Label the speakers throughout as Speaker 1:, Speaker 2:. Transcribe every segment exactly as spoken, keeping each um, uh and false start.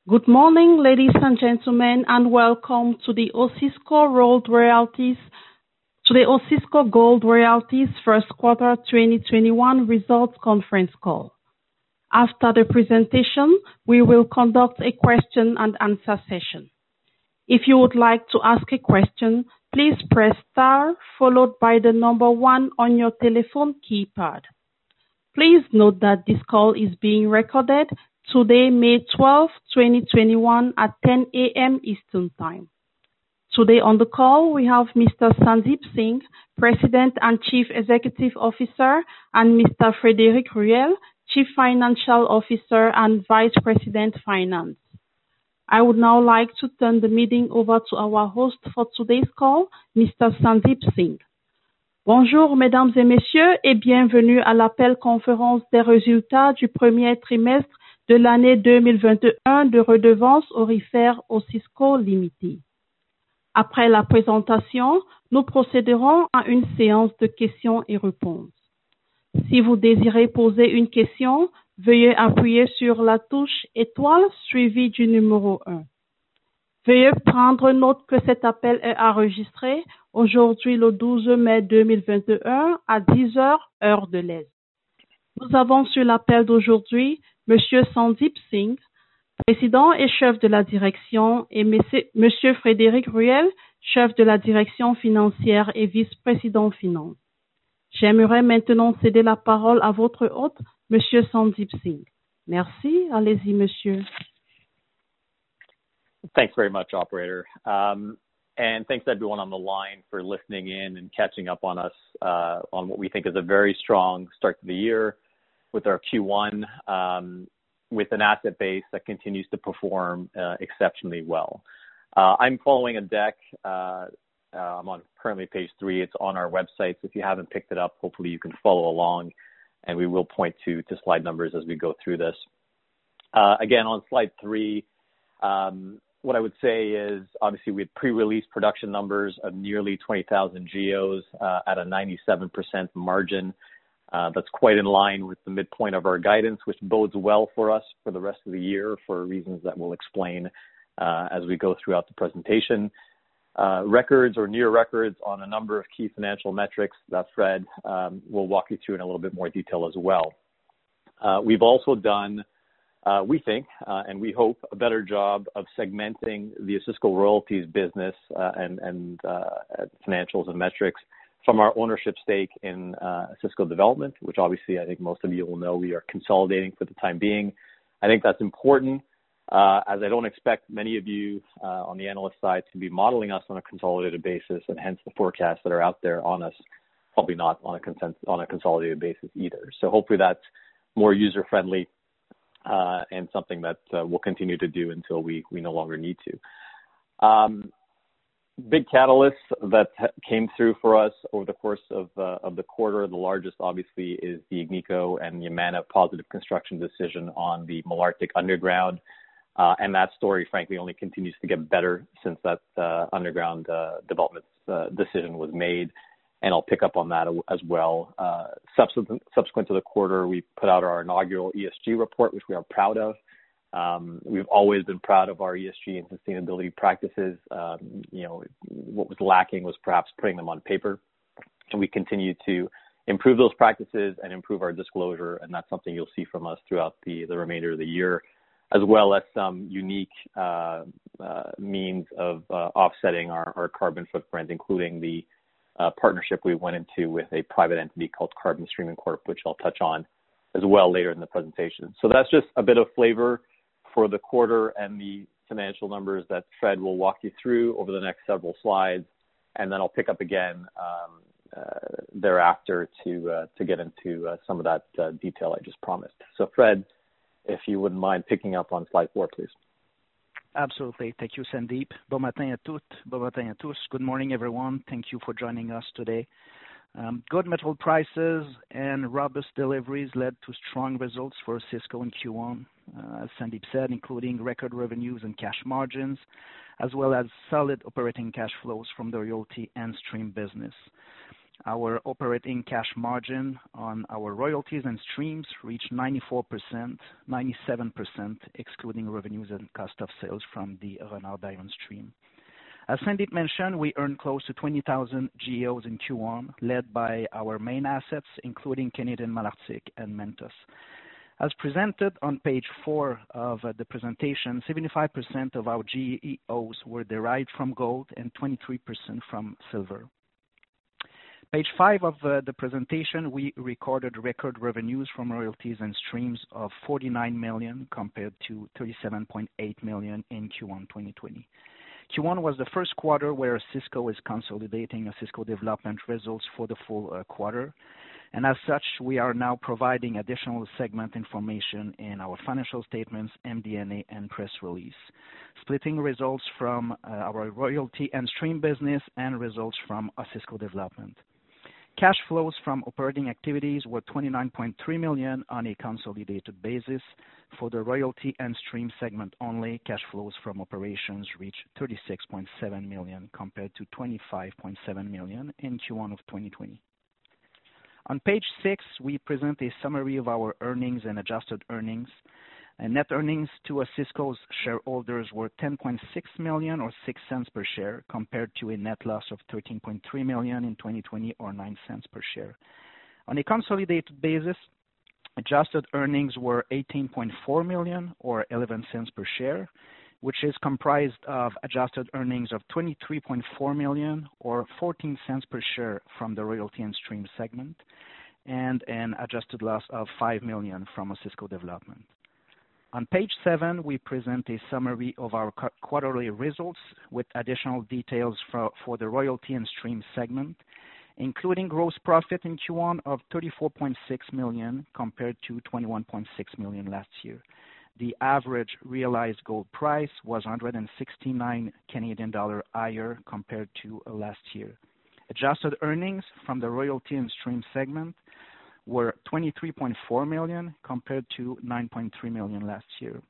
Speaker 1: Good morning, ladies and gentlemen, and welcome to the Osisko Gold Royalties to the Osisko Gold Royalties first quarter twenty twenty-one results conference call. After the presentation, we will conduct a question and answer session. If you would like to ask a question, please press star followed by the number one on your telephone keypad. Please note that this call is being recorded today, May twelfth, twenty twenty-one at ten a.m. Eastern Time. Today on the call, we have Mister Sandeep Singh, President and Chief Executive Officer, and Mister Frédéric Ruel, Chief Financial Officer and Vice President Finance. I would now like to turn the meeting over to our host for today's call, Mister Sandeep Singh. Bonjour, mesdames et messieurs, et bienvenue à l'appel conférence des résultats du premier trimestre de l'année deux mille vingt et un de Redevance Aurifère Osisko Limited. Après la présentation, nous procéderons à une séance de questions et réponses. Si vous désirez poser une question, veuillez appuyer sur la touche étoile suivie du numéro un. Veuillez prendre note que cet appel est enregistré aujourd'hui le douze mai deux mille vingt et un à dix heures, heure de l'Est. Nous avons sur l'appel d'aujourd'hui Monsieur Sandeep Singh, président et chef de la direction, et Monsieur Frédéric Ruel, chef de la direction financière et vice-président finance. J'aimerais maintenant céder la parole à votre hôte, Monsieur Sandeep Singh. Merci. Allez-y, monsieur.
Speaker 2: Thanks very much, operator. Um, and thanks everyone on the line for listening in and catching up on us uh, on what we think is a very strong start to the year with our Q one, um, with an asset base that continues to perform uh, exceptionally well. Uh, I'm following a deck. Uh, uh, I'm on currently page three. It's on our website. So if you haven't picked it up, hopefully you can follow along, and we will point to, to slide numbers as we go through this. Uh, again, on slide three, um, what I would say is obviously we had pre-release production numbers of nearly twenty thousand geos uh, at a ninety-seven percent margin. Uh, that's quite in line with the midpoint of our guidance, which bodes well for us for the rest of the year for reasons that we'll explain uh, as we go throughout the presentation. Uh, records or near records on a number of key financial metrics that Fred um, will walk you through in a little bit more detail as well. Uh, we've also done, uh, we think, uh, and we hope, a better job of segmenting the Osisko Royalties business uh, and, and uh, financials and metrics from our ownership stake in uh, Osisko Development, which obviously I think most of you will know we are consolidating for the time being. I think that's important uh, as I don't expect many of you uh, on the analyst side to be modeling us on a consolidated basis, and hence the forecasts that are out there on us, probably not on a, consent, on a consolidated basis either. So hopefully that's more user-friendly uh, and something that uh, we'll continue to do until we, we no longer need to. Um, Big catalysts that came through for us over the course of uh, of the quarter. The largest, obviously, is the Agnico and Yamana positive construction decision on the Malartic underground, uh, and that story, frankly, only continues to get better since that uh, underground uh, development uh, decision was made. And I'll pick up on that as well. Uh, subsequent, subsequent to the quarter, we put out our inaugural E S G report, which we are proud of. Um, we've always been proud of our E S G and sustainability practices. Um, you know, what was lacking was perhaps putting them on paper, and we continue to improve those practices and improve our disclosure, and that's something you'll see from us throughout the, the remainder of the year, as well as some unique uh, uh, means of uh, offsetting our, our carbon footprint, including the uh, partnership we went into with a private entity called Carbon Streaming Corp, which I'll touch on as well later in the presentation. So that's just a bit of flavor for the quarter and the financial numbers that Fred will walk you through over the next several slides, and then I'll pick up again um, uh, thereafter to uh, to get into uh, some of that uh, detail I just promised. So Fred, if you wouldn't mind picking up on slide four, please.
Speaker 3: Absolutely. Thank you, Sandeep. Bon matin à toutes. Bon matin à tous. Good morning, everyone. Thank you for joining us today. Um, good metal prices and robust deliveries led to strong results for Osisko in Q one, uh, as Sandeep said, including record revenues and cash margins, as well as solid operating cash flows from the royalty and stream business. Our operating cash margin on our royalties and streams reached ninety-four percent, ninety-seven percent excluding revenues and cost of sales from the Renard Diamond stream. As Sandeep mentioned, we earned close to twenty thousand G E Os in Q one, led by our main assets, including Canadian Malartic and Mantos. As presented on page four of the presentation, seventy-five percent of our G E Os were derived from gold and twenty-three percent from silver. Page five of uh, the presentation, we recorded record revenues from royalties and streams of forty-nine million dollars compared to thirty-seven point eight million dollars in Q one twenty twenty. Q one was the first quarter where Osisko is consolidating Osisko Development results for the full uh, quarter. And as such, we are now providing additional segment information in our financial statements, M D N A, and press release, splitting results from uh, our royalty and stream business and results from Osisko Development. Cash flows from operating activities were twenty-nine point three million dollars on a consolidated basis. For the royalty and stream segment only, cash flows from operations reached thirty-six point seven million dollars compared to twenty-five point seven million dollars in Q one of twenty twenty. On page six, we present a summary of our earnings and adjusted earnings. And net earnings to Osisko's shareholders were ten point six million dollars or six cents per share compared to a net loss of thirteen point three million dollars in twenty twenty or nine cents per share. On a consolidated basis, adjusted earnings were eighteen point four million dollars or eleven cents per share, which is comprised of adjusted earnings of twenty-three point four million dollars or fourteen cents per share from the royalty and stream segment, and an adjusted loss of five million dollars from Osisko Development. On page seven, we present a summary of our quarterly results with additional details for, for the royalty and stream segment, including gross profit in Q one of thirty-four point six million dollars compared to twenty-one point six million dollars last year. The average realized gold price was one hundred sixty-nine Canadian dollars higher compared to last year. Adjusted earnings from the royalty and stream segment were twenty-three point four million dollars compared to nine point three million dollars last year.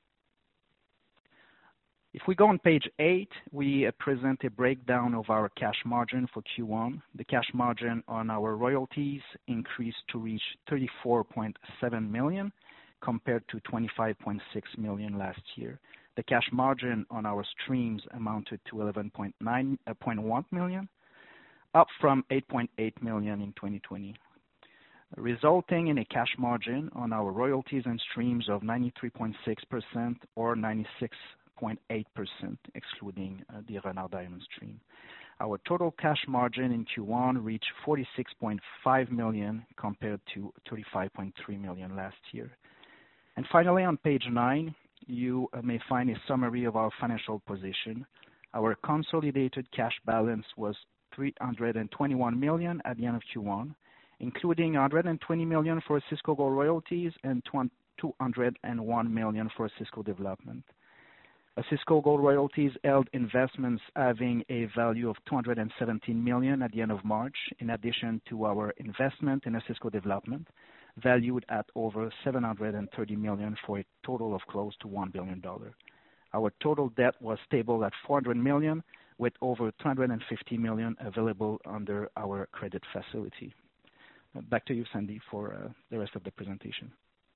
Speaker 3: If we go on page eight, we uh, present a breakdown of our cash margin for Q one. The cash margin on our royalties increased to reach thirty-four point seven million dollars compared to twenty-five point six million dollars last year. The cash margin on our streams amounted to eleven point one million dollars, up from eight point eight million dollars in twenty twenty. Resulting in a cash margin on our royalties and streams of ninety-three point six percent or ninety-six point eight percent excluding uh, the Renard Diamond stream. Our total cash margin in Q one reached forty-six point five million dollars compared to thirty-five point three million dollars last year. And finally, on page nine, you uh, may find a summary of our financial position. Our consolidated cash balance was three hundred twenty-one million dollars at the end of Q one, including one hundred twenty million dollars for Osisko Gold Royalties and two hundred one million dollars for Osisko Development. Osisko Gold Royalties held investments having a value of two hundred seventeen million dollars at the end of March, in addition to our investment in Osisko Development, valued at over seven hundred thirty million dollars for a total of close to one billion dollars. Our total debt was stable at four hundred million dollars, with over two hundred fifty million dollars available under our credit facility. Back to you, Sandy, for uh, the rest of the presentation.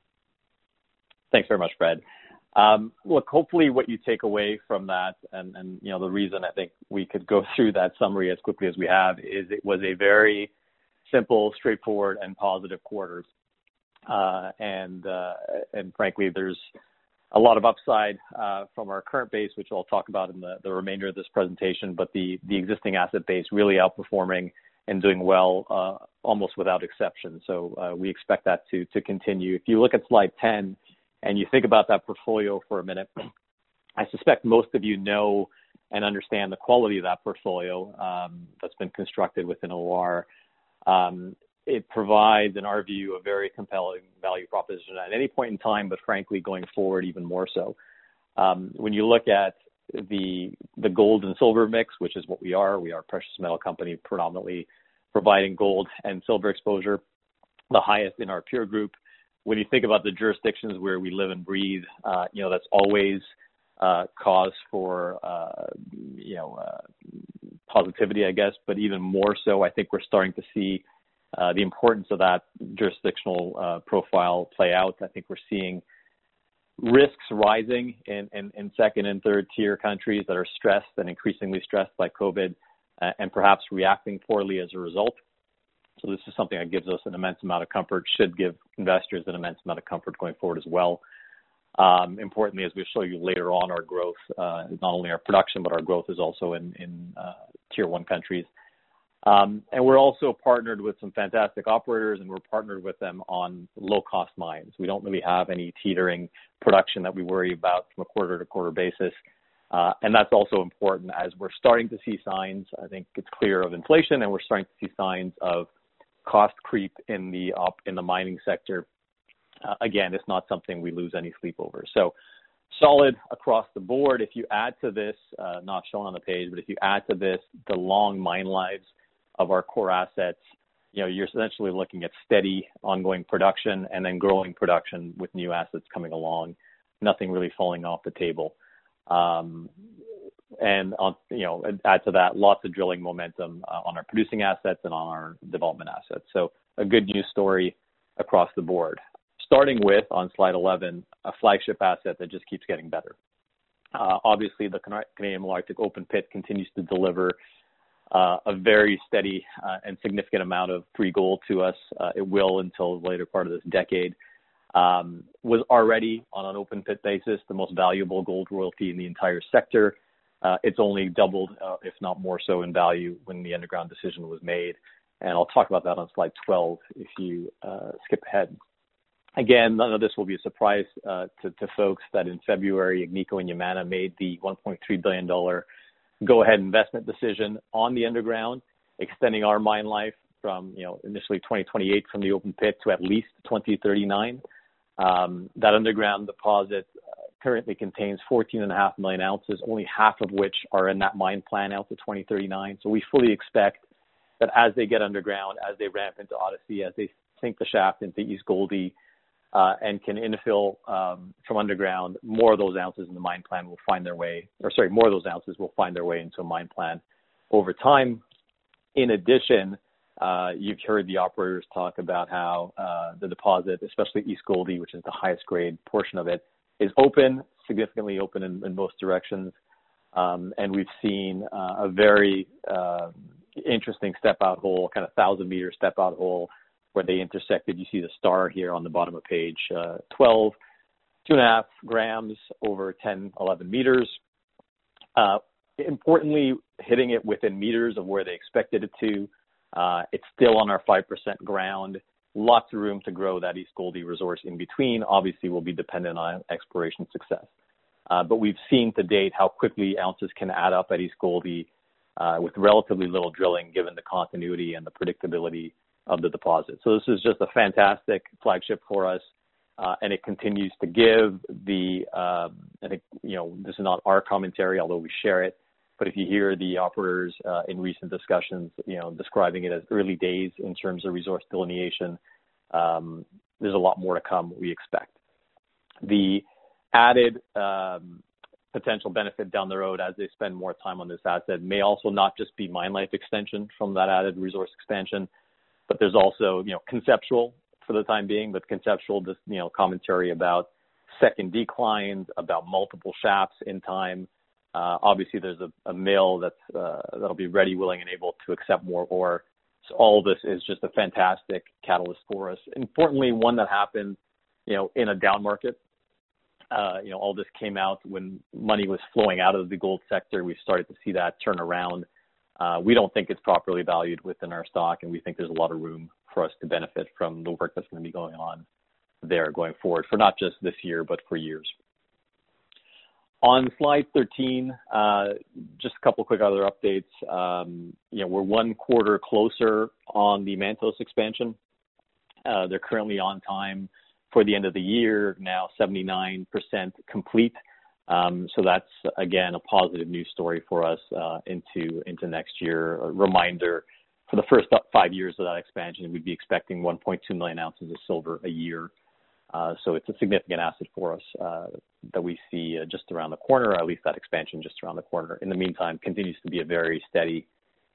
Speaker 2: Thanks very much, Fred. Um, look, hopefully what you take away from that, and, and you know the reason I think we could go through that summary as quickly as we have, is it was a very simple, straightforward, and positive quarter. Uh, and uh, and frankly, there's a lot of upside uh, from our current base, which I'll talk about in the, the remainder of this presentation, but the, the existing asset base really outperforming and doing well uh, almost without exception. So uh, we expect that to to continue. If you look at slide ten and you think about that portfolio for a minute, I suspect most of you know and understand the quality of that portfolio um, that's been constructed within O R. Um, it provides, in our view, a very compelling value proposition at any point in time, but frankly, going forward, even more so. Um, when you look at the the gold and silver mix, which is what we are, we are a precious metal company predominantly providing gold and silver exposure, the highest in our peer group. When you think about the jurisdictions where we live and breathe, uh, you know, that's always uh, cause for, uh, you know, uh, positivity, I guess, but even more so, I think we're starting to see uh, the importance of that jurisdictional uh, profile play out. I think we're seeing risks rising in, in, in second and third tier countries that are stressed and increasingly stressed by COVID uh, and perhaps reacting poorly as a result. So this is something that gives us an immense amount of comfort, should give investors an immense amount of comfort going forward as well. Um, importantly, as we'll show you later on, our growth, uh, not only our production, but our growth is also in, in uh, tier one countries. Um, and we're also partnered with some fantastic operators, and we're partnered with them on low-cost mines. We don't really have any teetering production that we worry about from a quarter-to-quarter basis. Uh, and that's also important as we're starting to see signs, I think it's clear, of inflation, and we're starting to see signs of cost creep in the op, in the mining sector. Uh, again, it's not something we lose any sleep over. So solid across the board. If you add to this, uh, not shown on the page, but if you add to this the long mine lives of our core assets, you know, you're essentially looking at steady ongoing production and then growing production with new assets coming along, nothing really falling off the table. Um, and, on, you know, add to that lots of drilling momentum uh, on our producing assets and on our development assets. So a good news story across the board. Starting with, on slide eleven, a flagship asset that just keeps getting better. Uh, obviously, the Canadian Malartic open pit continues to deliver uh, a very steady uh, and significant amount of free gold to us. Uh, it will until the later part of this decade. Um, was already, on an open pit basis, the most valuable gold royalty in the entire sector. Uh, it's only doubled, uh, if not more so, in value when the underground decision was made. And I'll talk about that on slide twelve if you uh, skip ahead. Again, none of this will be a surprise uh, to, to folks that in February, Agnico and Yamana made the one point three billion dollars go-ahead investment decision on the underground, extending our mine life from, you know, initially twenty twenty-eight from the open pit to at least twenty thirty-nine. Um, that underground deposit uh, currently contains fourteen and a half million ounces, only half of which are in that mine plan out to twenty thirty-nine. So we fully expect that as they get underground, as they ramp into Odyssey, as they sink the shaft into East Goldie, Uh, and can infill um, from underground, more of those ounces in the mine plan will find their way, or sorry, more of those ounces will find their way into a mine plan over time. In addition, uh, you've heard the operators talk about how uh, the deposit, especially East Goldie, which is the highest grade portion of it, is open, significantly open in, in most directions. Um, and we've seen uh, a very uh, interesting step-out hole, kind of thousand-meter step-out hole, where they intersected. You see the star here on the bottom of page uh, twelve, two and a half grams over ten, eleven meters. Uh, importantly, hitting it within meters of where they expected it to. Uh, it's still on our five percent ground. Lots of room to grow that East Goldie resource in between. Obviously, will be dependent on exploration success. Uh, but we've seen to date how quickly ounces can add up at East Goldie uh, with relatively little drilling, given the continuity and the predictability of the deposit. So this is just a fantastic flagship for us, uh, and it continues to give the, uh, I think, you know, this is not our commentary, although we share it, but if you hear the operators uh, in recent discussions, you know, describing it as early days in terms of resource delineation, um, there's a lot more to come, we expect. The added um, potential benefit down the road as they spend more time on this asset may also not just be mine life extension from that added resource expansion, but there's also, you know, conceptual for the time being, but conceptual, just, you know, commentary about second declines, about multiple shafts in time. Uh, obviously, there's a, a mill that's uh, that'll be ready, willing, and able to accept more ore. So all of this is just a fantastic catalyst for us. Importantly, one that happened, you know, in a down market. Uh, you know, all this came out when money was flowing out of the gold sector. We started to see that turn around. Uh, we don't think it's properly valued within our stock, and we think there's a lot of room for us to benefit from the work that's going to be going on there going forward for not just this year, but for years. On slide thirteen, uh, just a couple quick other updates. Um, you know, we're one quarter closer on the Mantos expansion. Uh, they're currently on time for the end of the year, now seventy-nine percent complete. Um, so that's, again, a positive news story for us uh, into into next year. A reminder, for the first five years of that expansion, we'd be expecting one point two million ounces of silver a year. Uh, so it's a significant asset for us uh, that we see uh, just around the corner, or at least that expansion just around the corner. In the meantime, continues to be a very steady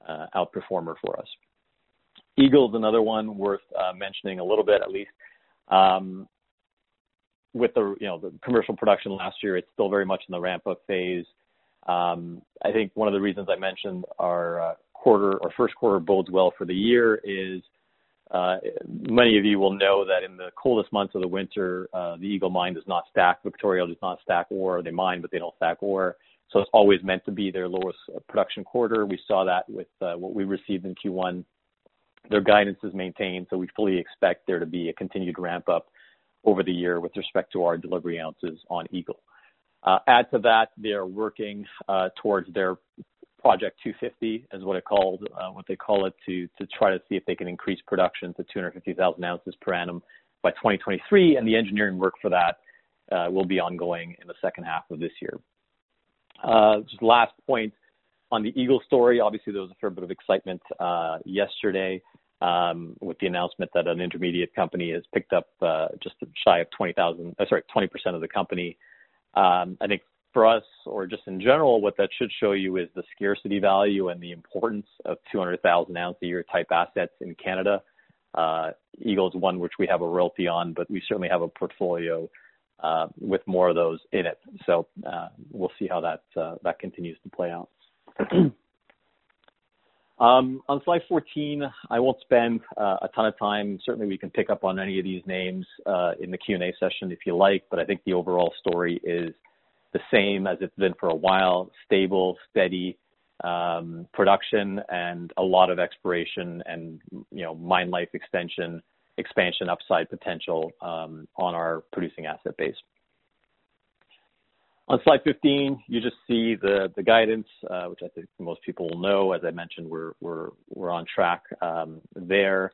Speaker 2: uh, outperformer for us. Eagle is another one worth uh, mentioning a little bit, at least. Um, with the you know the commercial production last year, it's still very much in the ramp-up phase. Um, I think one of the reasons I mentioned our uh, quarter or first quarter bodes well for the year is uh, many of you will know that in the coldest months of the winter, uh, the Eagle mine does not stack. Victoria does not stack ore. They mine, but they don't stack ore. So it's always meant to be their lowest production quarter. We saw that with uh, what we received in Q one. Their guidance is maintained, so we fully expect there to be a continued ramp up over the year with respect to our delivery ounces on Eagle. Uh, add to that, they are working uh, towards their Project two fifty, is what it called, uh, what they call it, to to try to see if they can increase production to two hundred fifty thousand ounces per annum by twenty twenty-three, and the engineering work for that uh, will be ongoing in the second half of this year. Uh, just last point on the Eagle story. Obviously, there was a fair bit of excitement uh, yesterday um, with the announcement that an intermediate company has picked up uh, just shy of twenty thousand, uh, sorry, twenty percent of the company. Um, I think for us, or just in general, what that should show you is the scarcity value and the importance of two hundred thousand ounce a year type assets in Canada. Uh, Eagle is one which we have a royalty on, but we certainly have a portfolio uh, with more of those in it. So uh, we'll see how that uh, that continues to play out. um, on slide fourteen, I won't spend uh, a ton of time. Certainly we can pick up on any of these names uh, in the Q and A session if you like, but I think the overall story is the same as it's been for a while: stable, steady um, production, and a lot of exploration and you know mine life extension, expansion, upside potential um, on our producing asset base. On slide fifteen, you just see the the guidance, uh, which I think most people will know. As I mentioned, we're we're we're on track um, there.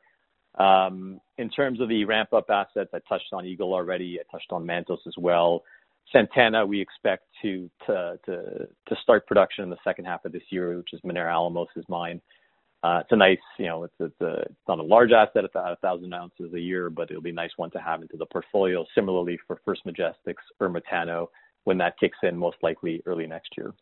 Speaker 2: Um, in terms of the ramp up assets, I touched on Eagle already. I touched on Mantos as well. Santana, we expect to, to to to start production in the second half of this year, which is Minera Alamos' mine. Uh, it's a nice, you know, it's, it's, a, it's not a large asset at a thousand ounces a year, but it'll be a nice one to have into the portfolio. Similarly for First Majestic's Ermitaño, when that kicks in, most likely early next year.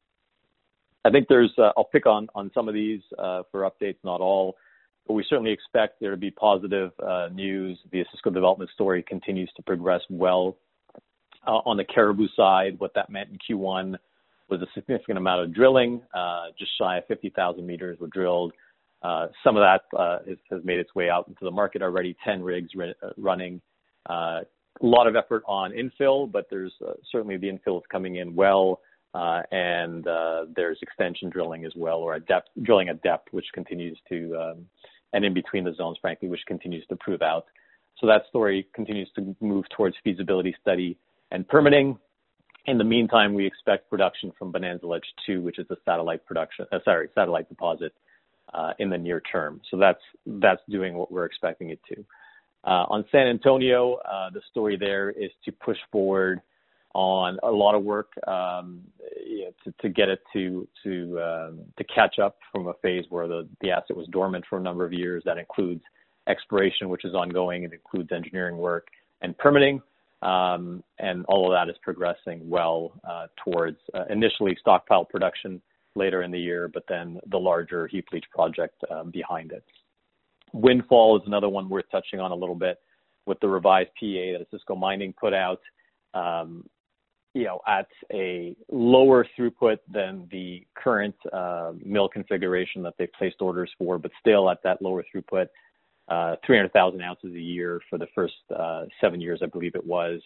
Speaker 2: I think there's, uh, I'll pick on on some of these uh, for updates, not all, but we certainly expect there to be positive uh, news. The Osisko development story continues to progress well. Uh, on the Caribou side, what that meant in Q one was a significant amount of drilling. Uh, just shy of fifty thousand meters were drilled. Uh, some of that uh, is, has made its way out into the market already, ten rigs re- running. Uh, a lot of effort on infill, but there's uh, certainly the infill is coming in well, uh, and uh, there's extension drilling as well, or a depth, drilling at depth, which continues to, um, and in between the zones, frankly, which continues to prove out. So that story continues to move towards feasibility study and permitting. In the meantime, we expect production from Bonanza Ledge two, which is a satellite production, uh, sorry, satellite deposit uh, in the near term. So that's that's doing what we're expecting it to. Uh, on San Antonio, uh, the story there is to push forward on a lot of work um, you know, to, to get it to to um, to catch up from a phase where the, the asset was dormant for a number of years. That includes exploration, which is ongoing. It includes engineering work and permitting. Um, and all of that is progressing well uh, towards uh, initially stockpile production later in the year, but then the larger heap leach project uh, behind it. Windfall is another one worth touching on a little bit with the revised P A that Osisko Mining put out, um, you know, at a lower throughput than the current uh, mill configuration that they've placed orders for, but still at that lower throughput. Uh, three hundred thousand ounces a year for the first uh, seven years, I believe it was.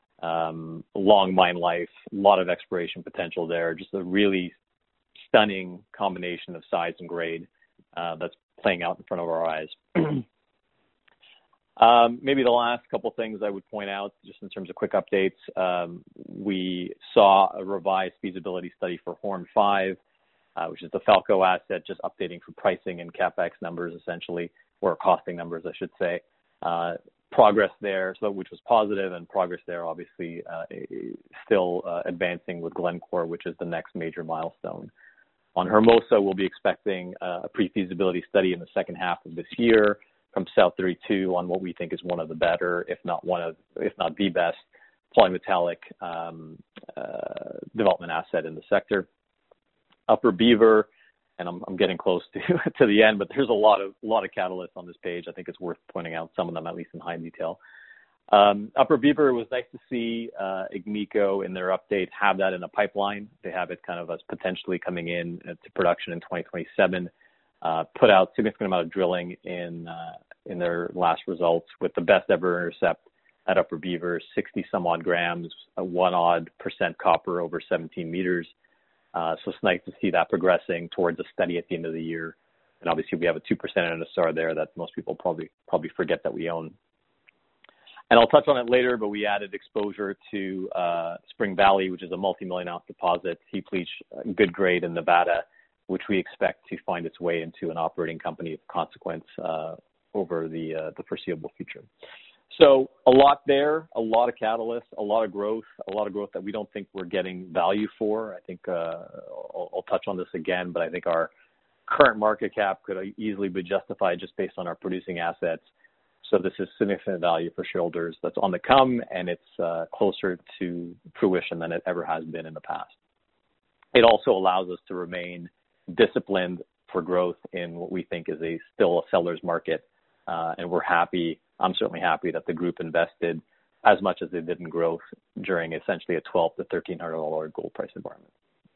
Speaker 2: Um, long mine life, a lot of exploration potential there. Just a really stunning combination of size and grade uh, that's playing out in front of our eyes. um, maybe the last couple things I would point out, just in terms of quick updates. Um, we saw a revised feasibility study for Horn five, uh, which is the Falco asset, just updating for pricing and CapEx numbers, essentially, or costing numbers, I should say. Uh, progress there, so which was positive, and progress there, obviously, uh, still uh, advancing with Glencore, which is the next major milestone. On Hermosa, we'll be expecting uh, a pre-feasibility study in the second half of this year from South thirty-two on what we think is one of the better, if not one of, if not the best, polymetallic um, uh, development asset in the sector. Upper Beaver, and I'm, I'm getting close to to the end, but there's a lot of a lot of catalysts on this page. I think it's worth pointing out some of them, at least in high detail. Um, Upper Beaver, it was nice to see uh, Agnico in their update have that in a pipeline. They have it kind of as potentially coming in to production in twenty twenty-seven. Uh, put out significant amount of drilling in uh, in their last results with the best ever intercept at Upper Beaver, sixty some odd grams, a one odd percent copper over seventeen meters. Uh, so it's nice to see that progressing towards a study at the end of the year. And obviously we have a two percent N S R there that most people probably probably forget that we own. And I'll touch on it later, but we added exposure to uh, Spring Valley, which is a multi-million ounce deposit, heap leach, good grade in Nevada, which we expect to find its way into an operating company of consequence uh, over the uh, the foreseeable future. So a lot there, a lot of catalysts, a lot of growth, a lot of growth that we don't think we're getting value for. I think uh, I'll, I'll touch on this again, but I think our current market cap could easily be justified just based on our producing assets. So this is significant value for shareholders that's on the come, and it's uh, closer to fruition than it ever has been in the past. It also allows us to remain disciplined for growth in what we think is a still a seller's market, uh, and we're happy. I'm certainly happy that the group invested as much as they did in growth during essentially a twelve to thirteen hundred dollars gold price environment.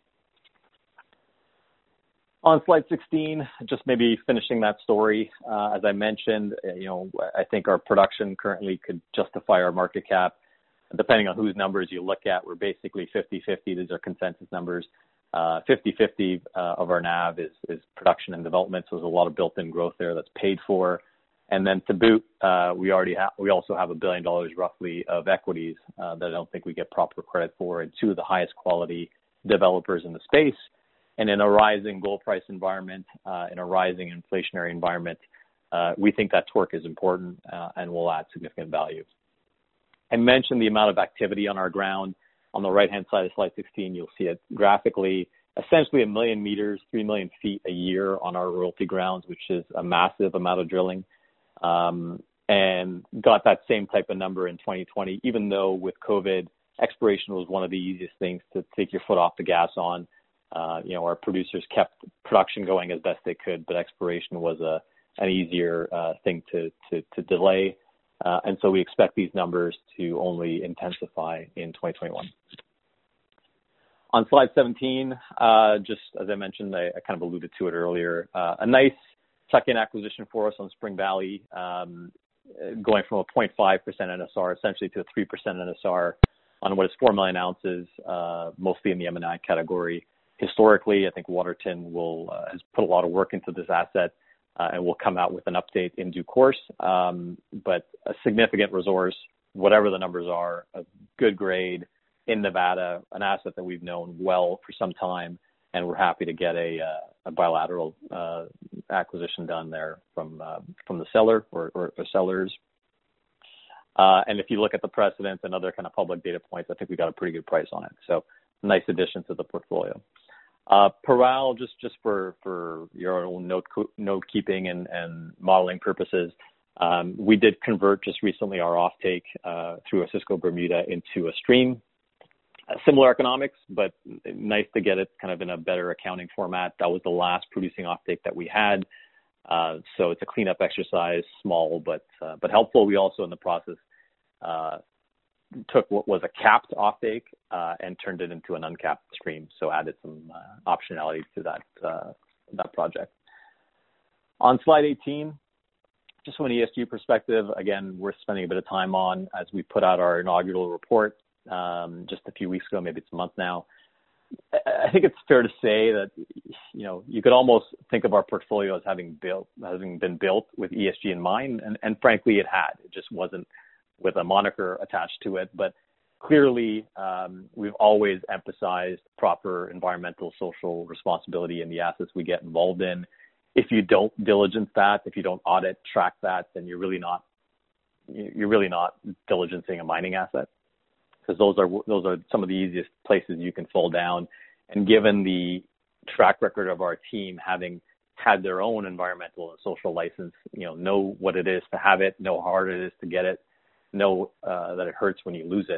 Speaker 2: On slide sixteen, just maybe finishing that story, uh, as I mentioned, you know, I think our production currently could justify our market cap. Depending on whose numbers you look at, we're basically fifty-fifty. These are consensus numbers. Uh, fifty-fifty uh, of our N A V is, is production and development, so there's a lot of built-in growth there that's paid for. And then to boot, uh, we already have, we also have a billion dollars roughly of equities uh, that I don't think we get proper credit for, and two of the highest quality developers in the space. And in a rising gold price environment, uh, in a rising inflationary environment, uh, we think that torque is important uh, and will add significant value. I mentioned the amount of activity on our ground. On the right-hand side of slide sixteen, you'll see it graphically, essentially a million meters, three million feet a year on our royalty grounds, which is a massive amount of drilling. Um, and got that same type of number in twenty twenty, even though with COVID, exploration was one of the easiest things to take your foot off the gas on. Uh, you know, our producers kept production going as best they could, but exploration was a an easier uh, thing to, to, to delay. Uh, and so we expect these numbers to only intensify in twenty twenty-one. On slide seventeen, uh, just as I mentioned, I, I kind of alluded to it earlier, uh, a nice tuck-in acquisition for us on Spring Valley, um, going from a zero point five percent N S R essentially to a three percent N S R on what is four million ounces, uh, mostly in the M and I category. Historically, I think Waterton will uh, has put a lot of work into this asset, uh, and will come out with an update in due course. Um, but a significant resource, whatever the numbers are, a good grade in Nevada, an asset that we've known well for some time, and we're happy to get a, uh, a bilateral uh, acquisition done there from uh, from the seller or, or, or sellers. Uh, and if you look at the precedents and other kind of public data points, I think we got a pretty good price on it. So nice addition to the portfolio. Uh, Parral, just, just for, for your own note, note keeping and, and modeling purposes, um, we did convert just recently our offtake uh, through Osisko Bermuda into a stream. Uh, similar economics, but nice to get it kind of in a better accounting format. That was the last producing offtake that we had. Uh, so it's a cleanup exercise, small, but, uh, but helpful. We also in the process, uh, took what was a capped offtake uh, and turned it into an uncapped stream, so added some uh, optionality to that uh, that project. On slide eighteen, just from an E S G perspective, again, we're spending a bit of time on as we put out our inaugural report um, just a few weeks ago, maybe it's a month now. I think it's fair to say that, you know, you could almost think of our portfolio as having built, having been built with E S G in mind, and, and frankly, it had. It just wasn't with a moniker attached to it, but clearly um, we've always emphasized proper environmental, social responsibility in the assets we get involved in. If you don't diligence that, if you don't audit, track that, then you're really not you're really not diligencing a mining asset, because those are those are some of the easiest places you can fall down. And given the track record of our team having had their own environmental and social license, you know, know what it is to have it, know how hard it is to get it, know uh, that it hurts when you lose it.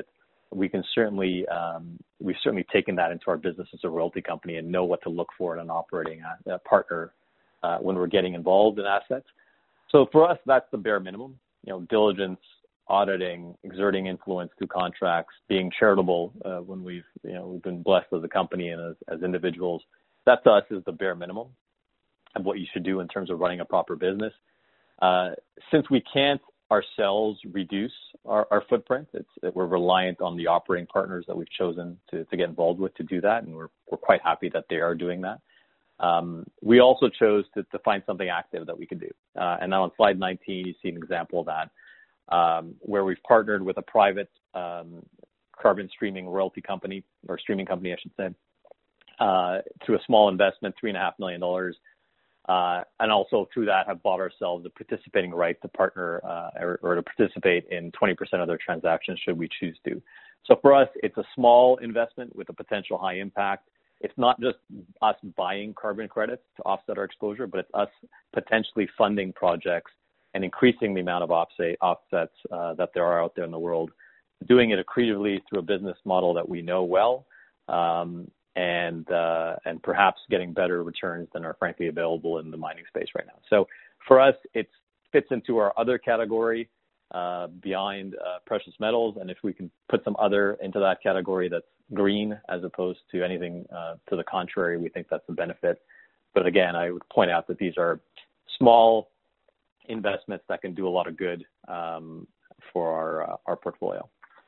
Speaker 2: we can certainly um, we've certainly taken that into our business as a royalty company and know what to look for in an operating uh, partner uh, when we're getting involved in assets. So for us, that's the bare minimum. You know, diligence, auditing, exerting influence through contracts, being charitable uh, when we've you know we've been blessed as a company and as, as individuals. That to us is the bare minimum of what you should do in terms of running a proper business. Uh, since we can't ourselves reduce our, our footprint, it's, we're reliant on the operating partners that we've chosen to, to get involved with to do that, and we're, we're quite happy that they are doing that. Um, we also chose to, to find something active that we could do. Uh, and now on slide nineteen, you see an example of that, um, where we've partnered with a private um, carbon streaming royalty company, or streaming company, I should say, uh, through a small investment, three and a half million dollars. Uh, and also through that have bought ourselves a participating right to partner uh, or, or to participate in twenty percent of their transactions should we choose to. So for us, it's a small investment with a potential high impact. It's not just us buying carbon credits to offset our exposure, but it's us potentially funding projects and increasing the amount of offset, offsets uh, that there are out there in the world, doing it accretively through a business model that we know well, um, and uh, and perhaps getting better returns than are frankly available in the mining space right now. So for us, it fits into our other category uh, behind uh, precious metals, and if we can put some other into that category that's green as opposed to anything uh, to the contrary, we think that's a benefit. But again, I would point out that these are small investments that can do a lot of good um, for our uh, our portfolio.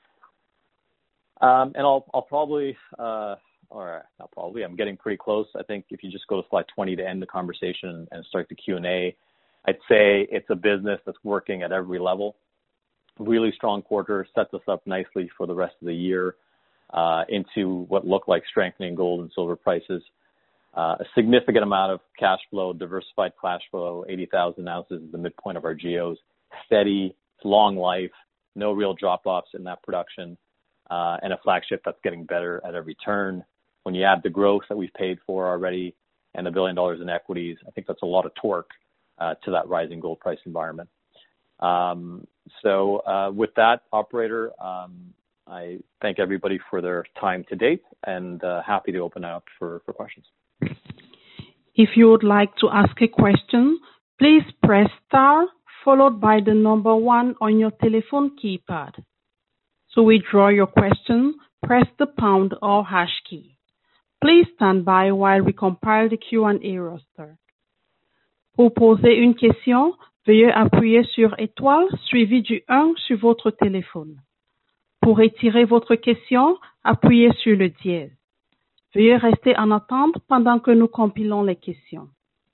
Speaker 2: Um, and I'll I'll probably uh, All right, not probably. I'm getting pretty close. I think if you just go to slide twenty to end the conversation and start the Q and A, I'd say it's a business that's working at every level. Really strong quarter, sets us up nicely for the rest of the year uh, into what look like strengthening gold and silver prices. Uh, a significant amount of cash flow, diversified cash flow, eighty thousand ounces is the midpoint of our geos. Steady, long life, no real drop-offs in that production, uh, and a flagship that's getting better at every turn. When you add the growth that we've paid for already and a billion dollars in equities, I think that's a lot of torque uh, to that rising gold price environment. Um, so uh, with that, operator, um, I thank everybody for their time to date and uh, happy to open up for, for questions.
Speaker 1: If you would like to ask a question, please press star followed by the number one on your telephone keypad. To withdraw your question, press the pound or hash key. Please stand by while we compile the Q and A roster. Pour poser une question, veuillez appuyer sur étoile suivi du un sur votre téléphone. Pour retirer votre question, appuyez sur le dièse. Veuillez rester en attente pendant que nous compilons les questions.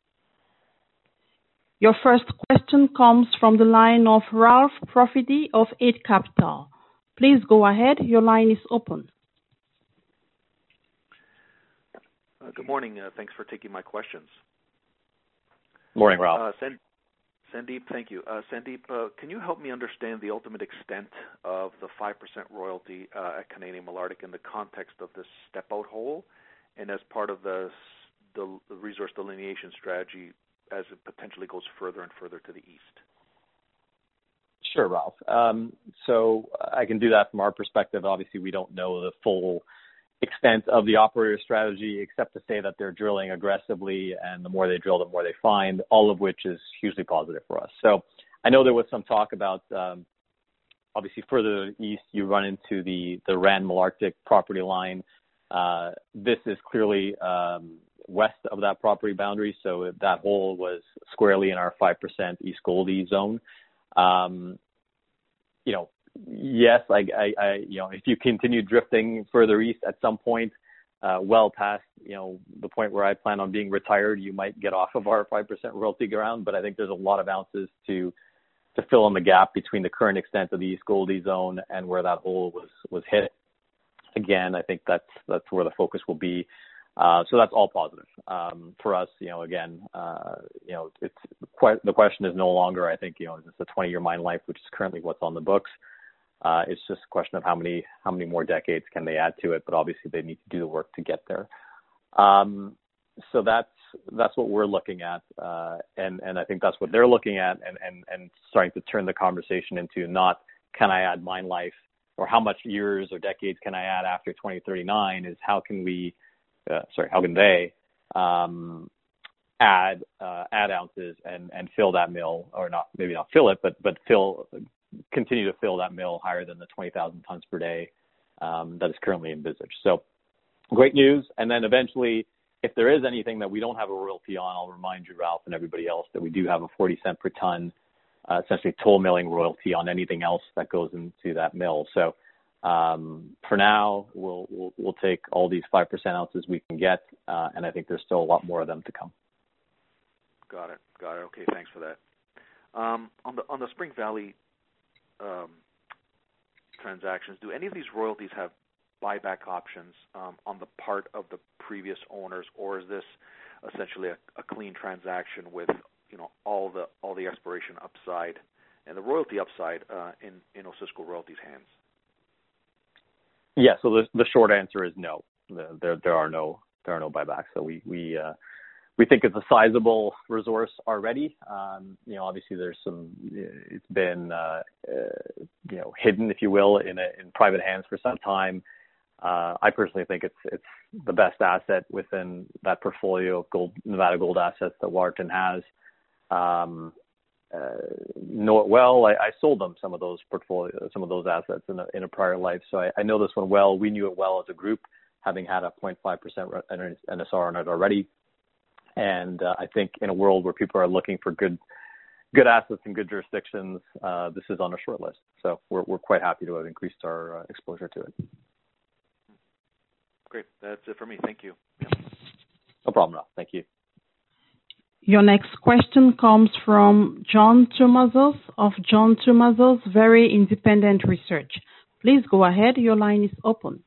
Speaker 1: Your first question comes from the line of Ralph Profiti of Eight Capital. Please go ahead. Your line is open.
Speaker 4: Uh, good morning. Uh, thanks for taking my questions.
Speaker 2: Morning, Ralph.
Speaker 4: Uh, Sand- Sandeep, thank you. Uh, Sandeep, uh, can you help me understand the ultimate extent of the five percent royalty uh, at Canadian Malartic in the context of this step-out hole and as part of the, the resource delineation strategy as it potentially goes further and further to the east?
Speaker 2: Sure, Ralph. Um, so I can do that from our perspective. Obviously, we don't know the full extent of the operator strategy, except to say that they're drilling aggressively, and the more they drill, the more they find, all of which is hugely positive for us. So I know there was some talk about, um, obviously, further east, you run into the, the Rand Malartic property line. Uh, this is clearly um, west of that property boundary, so that hole was squarely in our five percent East Goldie zone. Um, you know, yes, I, I, I, you know, if you continue drifting further east at some point, uh, well past, you know, the point where I plan on being retired, you might get off of our five percent royalty ground. But I think there's a lot of ounces to, to fill in the gap between the current extent of the East Goldie zone and where that hole was, was hit. Again, I think that's, that's where the focus will be. Uh, so that's all positive. Um, for us, you know, again, uh, you know, it's quite, the question is no longer, I think, you know, is this a twenty year mine life, which is currently what's on the books. Uh, it's just a question of how many, how many more decades can they add to it, but obviously they need to do the work to get there. Um, so that's, that's what we're looking at. Uh, and, and I think that's what they're looking at and, and, and starting to turn the conversation into not, can I add mine life? or how much years or decades can I add after twenty thirty-nine is how can we, uh, sorry, how can they um, add uh, add ounces and, and fill that mill, or not, maybe not fill it, but but fill continue to fill that mill higher than the twenty thousand tons per day um, that is currently envisaged. So great news. And then eventually, if there is anything that we don't have a royalty on, I'll remind you, Ralph, and everybody else, that we do have a forty cent per ton, uh, essentially toll milling royalty on anything else that goes into that mill. So um, for now, we'll, we'll we'll take all these five percent ounces we can get, uh, and I think there's still a lot more of them to come.
Speaker 4: Got it. Got it. Okay, thanks for that. Um, on the on the Spring Valley um, transactions, do any of these royalties have buyback options um, on the part of the previous owners, or is this essentially a, a clean transaction with, you know, all the all the exploration upside and the royalty upside uh, in in Osisko Royalties' hands?
Speaker 2: Yeah. So the the short answer is no. There there are no there are no buybacks. So we we uh, we think it's a sizable resource already. Um, you know, obviously there's some. It's been uh, uh, you know hidden, if you will, in a, in private hands for some time. Uh, I personally think it's it's the best asset within that portfolio of gold, Nevada gold assets that Waterton has. Um, uh, know it well. I, I sold them some of those portfolio, some of those assets in a, in a prior life, so I, I know this one well. We knew it well as a group, having had a zero point five percent N S R on it already. And uh, I think in a world where people are looking for good good assets in good jurisdictions, uh, this is on a short list. So we're we're quite happy to have increased our uh, exposure to it.
Speaker 4: Great. That's it for me. Thank you. Yeah.
Speaker 2: No problem, Ralph. Thank you.
Speaker 1: Your next question comes from John Tumazos of John Tumazos Very Independent Research. Please go ahead. Your line is open.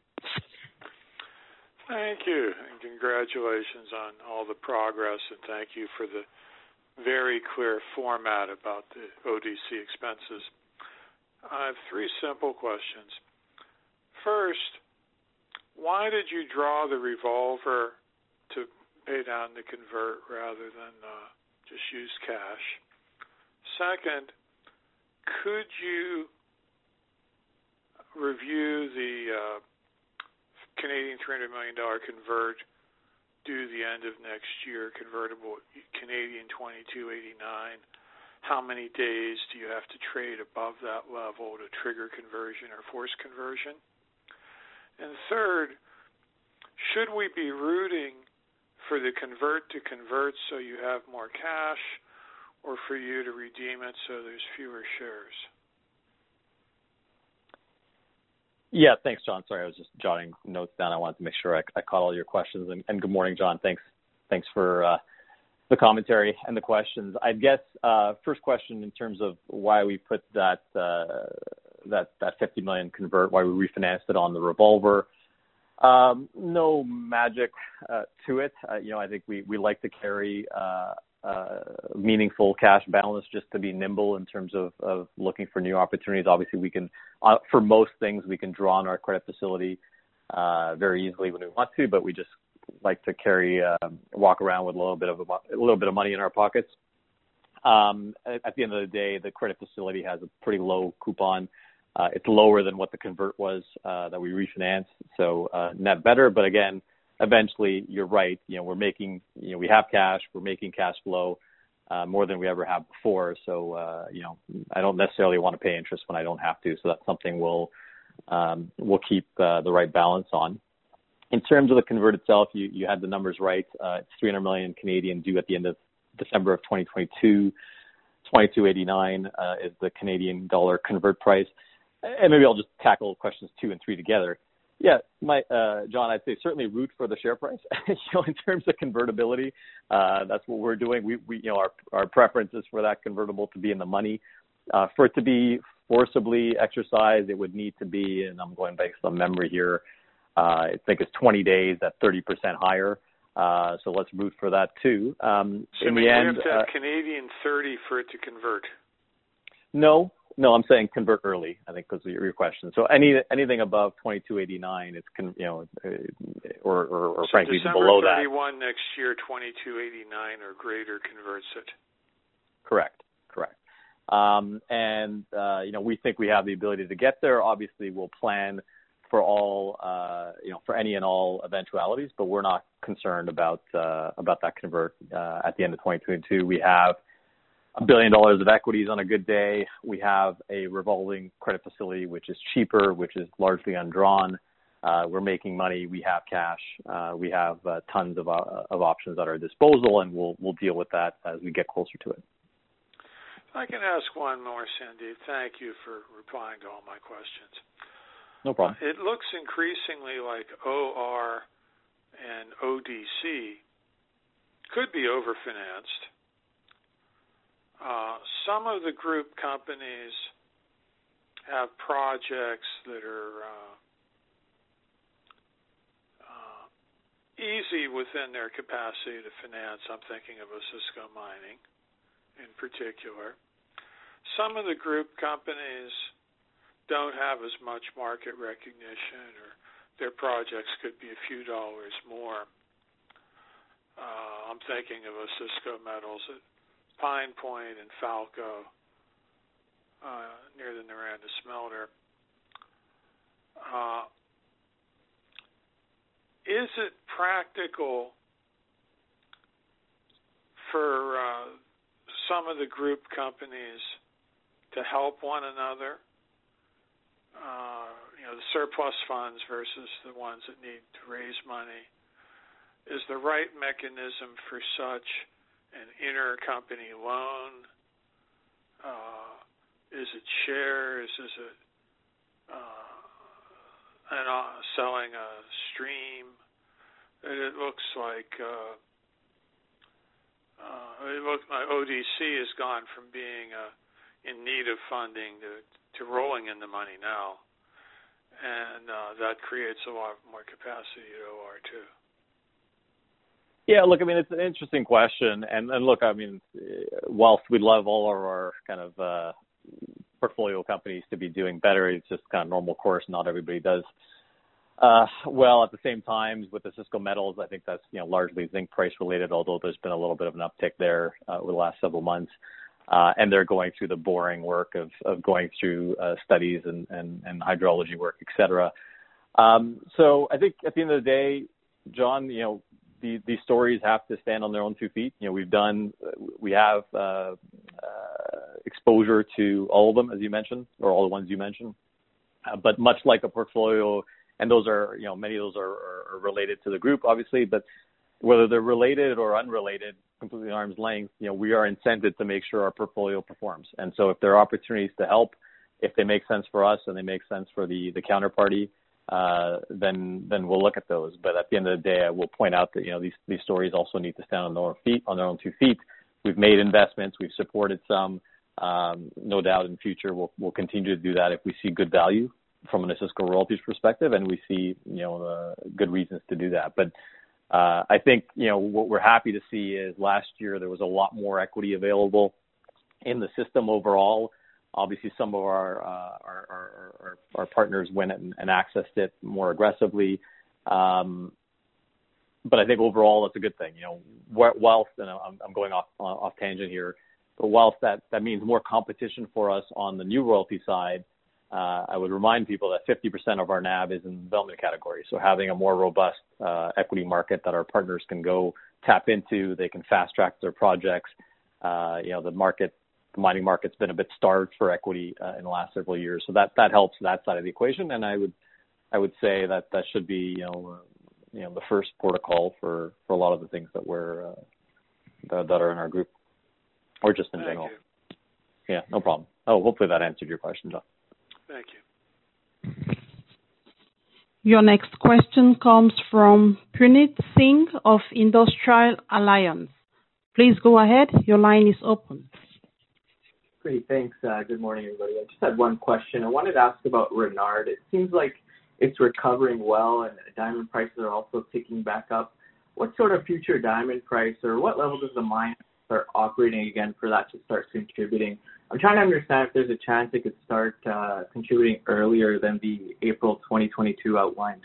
Speaker 5: Thank you, and congratulations on all the progress, and thank you for the very clear format about the O D C expenses. I have three simple questions. First, why did you draw the revolver to pay down the convert rather than uh, just use cash? Second, could you review the uh, Canadian three hundred million dollars convert due the end of next year, convertible Canadian twenty-two eighty-nine? How many days do you have to trade above that level to trigger conversion or force conversion? And third, should we be rooting for the convert to convert so you have more cash, or for you to redeem it so there's fewer shares?
Speaker 2: Yeah, thanks, John. Sorry, I was just jotting notes down. I wanted to make sure I, I caught all your questions. And, and good morning, John. Thanks, thanks for uh, the commentary and the questions. I guess uh, first question in terms of why we put that uh, that that fifty million convert, why we refinanced it on the revolver. Um, no magic uh, to it. Uh, you know, I think we, we like to carry uh, uh, meaningful cash balance just to be nimble in terms of, of looking for new opportunities. Obviously, we can, uh, for most things, we can draw on our credit facility uh, very easily when we want to, but we just like to carry, uh, walk around with a little bit of a, a little bit of money in our pockets. Um, at, at the end of the day, the credit facility has a pretty low coupon. Uh, it's lower than what the convert was uh, that we refinanced, so uh, net better. But again, eventually, you're right. You know, we're making, you know, we have cash. We're making cash flow uh, more than we ever have before. So, uh, you know, I don't necessarily want to pay interest when I don't have to. So that's something we'll um, we'll keep uh, the right balance on. In terms of the convert itself, you you had the numbers right. Uh, it's three hundred million Canadian due at the end of December of twenty twenty-two. twenty-two eighty-nine uh, is the Canadian dollar convert price. And maybe I'll just tackle questions two and three together. Yeah, my uh, John, I'd say certainly root for the share price. you know, in terms of convertibility, uh, that's what we're doing. We, we, you know, our our preference is for that convertible to be in the money. Uh, for it to be forcibly exercised, it would need to be, and I'm going based on memory here. Uh, I think it's twenty days at thirty percent higher. Uh, so let's root for that too. Um,
Speaker 5: so
Speaker 2: in
Speaker 5: we
Speaker 2: the
Speaker 5: have
Speaker 2: end,
Speaker 5: to have
Speaker 2: uh,
Speaker 5: Canadian thirty for it to convert.
Speaker 2: No. No, I'm saying convert early, I think, because of your question. So any anything above twenty-two eighty-nine, it's con, you know, or or, or
Speaker 5: so
Speaker 2: frankly
Speaker 5: December
Speaker 2: below that.
Speaker 5: thirty-first next year, twenty-two eighty-nine or greater converts it.
Speaker 2: Correct, correct. Um, and, uh, you know, we think we have the ability to get there. Obviously, we'll plan for all, uh, you know, for any and all eventualities, but we're not concerned about, uh, about that convert, uh, at the end of twenty twenty-two. We have a billion dollars of equities on a good day. We have a revolving credit facility, which is cheaper, which is largely undrawn. Uh, we're making money. We have cash. Uh, we have uh, tons of, uh, of options at our disposal, and we'll, we'll deal with that as we get closer to it.
Speaker 5: I can ask one more, Sandeep. Thank you for replying to all my questions.
Speaker 2: No problem.
Speaker 5: Uh, it looks increasingly like O R and O D C could be overfinanced. Uh, some of the group companies have projects that are uh, uh, easy within their capacity to finance. I'm thinking of Osisko Mining in particular. Some of the group companies don't have as much market recognition, or their projects could be a few dollars more. Uh, I'm thinking of Osisko Metals at Pine Point and Falco uh, near the Noranda smelter. Uh, is it practical for uh, some of the group companies to help one another? Uh, you know, the surplus funds versus the ones that need to raise money. Is the right mechanism for such an intercompany loan? Uh, is it shares? Is it uh, an, uh, selling a stream? And it looks like uh, uh, it looks like O D C has gone from being uh, in need of funding to to rolling in the money now, and uh, that creates a lot more capacity at O R too.
Speaker 2: Yeah, look, I mean, it's an interesting question, and, and look, I mean, whilst we love all of our kind of uh, portfolio companies to be doing better, it's just kind of normal course. Not everybody does uh, well. At the same time, with the Osisko Metals, I think that's, you know, largely zinc price related, although there's been a little bit of an uptick there uh, over the last several months. Uh, and they're going through the boring work of, of going through uh, studies and, and, and hydrology work, et cetera. Um, so I think at the end of the day, John, you know, the, these stories have to stand on their own two feet. You know, we've done, we have uh, uh, exposure to all of them, as you mentioned, or all the ones you mentioned. Uh, but much like a portfolio, and those are, you know, many of those are, are, are related to the group, obviously, but whether they're related or unrelated, completely arm's length, you know, we are incented to make sure our portfolio performs. And so if there are opportunities to help, if they make sense for us and they make sense for the, the counterparty, uh, then then we'll look at those. But at the end of the day, I will point out that, you know, these these stories also need to stand on their own feet, on their own two feet. We've made investments, we've supported some. Um, no doubt in future we'll we'll continue to do that if we see good value from an Osisko Royalties perspective, and we see, you know, uh, good reasons to do that. But Uh, I think, you know, what we're happy to see is last year there was a lot more equity available in the system overall. Obviously, some of our uh, our, our, our, our partners went and, and accessed it more aggressively. Um, but I think overall that's a good thing. You know, whilst, and I'm, I'm going off off tangent here, but whilst that, that means more competition for us on the new royalty side, Uh, I would remind people that fifty percent of our N A V is in the development category. So having a more robust uh, equity market that our partners can go tap into, they can fast track their projects. Uh, you know, the market, the mining market's been a bit starved for equity uh, in the last several years. So that, that helps that side of the equation. And I would, I would say that that should be, you know, uh, you know, the first port of call for, for a lot of the things that we're, uh, that, that are in our group, or just in
Speaker 5: Thank
Speaker 2: general.
Speaker 5: You.
Speaker 2: Yeah, no problem. Oh, hopefully that answered your question, John.
Speaker 5: Thank you.
Speaker 1: Your next question comes from Puneet Singh of Industrial Alliance. Please go ahead. Your line is open.
Speaker 6: Great, thanks. Uh, good morning, everybody. I just had one question. I wanted to ask about Renard. It seems like it's recovering well, and diamond prices are also ticking back up. What sort of future diamond price, or what level does the mine start operating again for that to start contributing? I'm trying to understand if there's a chance it could start uh, contributing earlier than the April twenty twenty-two outlined.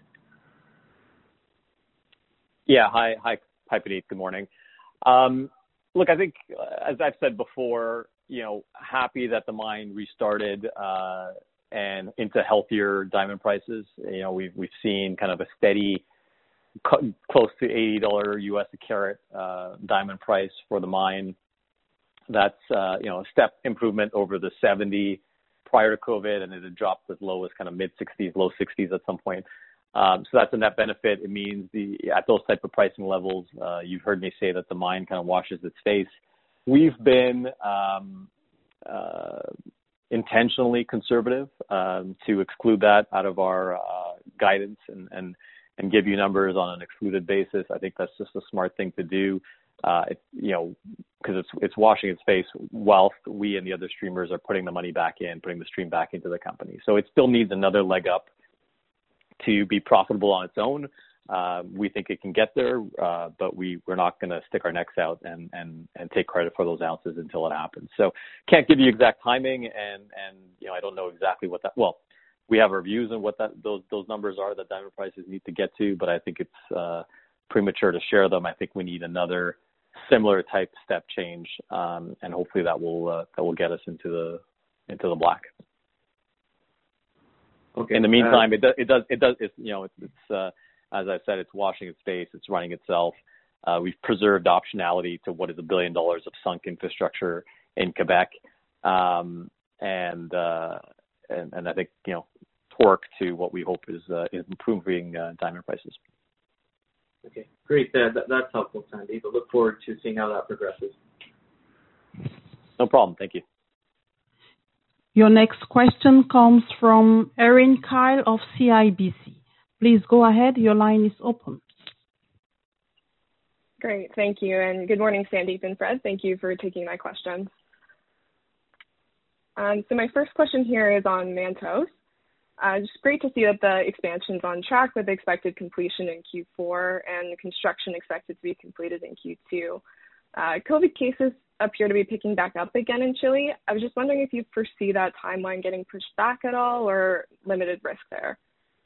Speaker 2: Yeah, hi, hi, hi, Puneet. Good morning. Um, look, I think, as I've said before, you know, happy that the mine restarted uh, and into healthier diamond prices. You know, we've we've seen kind of a steady, co- close to eighty dollars U S a carat uh, diamond price for the mine. That's uh, you know, a step improvement over the seventy prior to COVID, and it had dropped as low as kind of mid sixties, low sixties at some point. Um, so that's a net benefit. It means the at those type of pricing levels, uh, you've heard me say that the mine kind of washes its face. We've been um, uh, intentionally conservative um, to exclude that out of our uh, guidance and, and and give you numbers on an excluded basis. I think that's just a smart thing to do. Uh, it, you know, because it's it's washing its face whilst we and the other streamers are putting the money back in, putting the stream back into the company. So it still needs another leg up to be profitable on its own. Uh, we think it can get there, uh, but we, we're not going to stick our necks out and, and, and take credit for those ounces until it happens. So can't give you exact timing, and, and you know, I don't know exactly what that, well, we have our views on what that those those numbers are that diamond prices need to get to, but I think it's uh, premature to share them. I think we need another similar type step change, um, and hopefully that will uh, that will get us into the into the black.
Speaker 6: Okay.
Speaker 2: In the meantime,
Speaker 6: uh,
Speaker 2: it does it does it does it's, you know it's, it's uh, as I said, it's washing its face, it's running itself. Uh, we've preserved optionality to what is a billion dollars of sunk infrastructure in Quebec, um, and, uh, and and I think you know torque to what we hope is uh, is improving uh, diamond prices.
Speaker 6: Okay, great. That, that, that's helpful, Sandeep. I look forward to seeing how that progresses.
Speaker 2: No problem. Thank you.
Speaker 1: Your next question comes from Erin Kyle of C I B C. Please go ahead. Your line is open.
Speaker 7: Great. Thank you. And good morning, Sandeep and Fred. Thank you for taking my questions. Um, so my first question here is on Mantos. Uh, just great to see that the expansion's on track with expected completion in Q four and construction expected to be completed in Q two. Uh, COVID cases appear to be picking back up again in Chile. I was just wondering if you foresee that timeline getting pushed back at all, or limited risk there.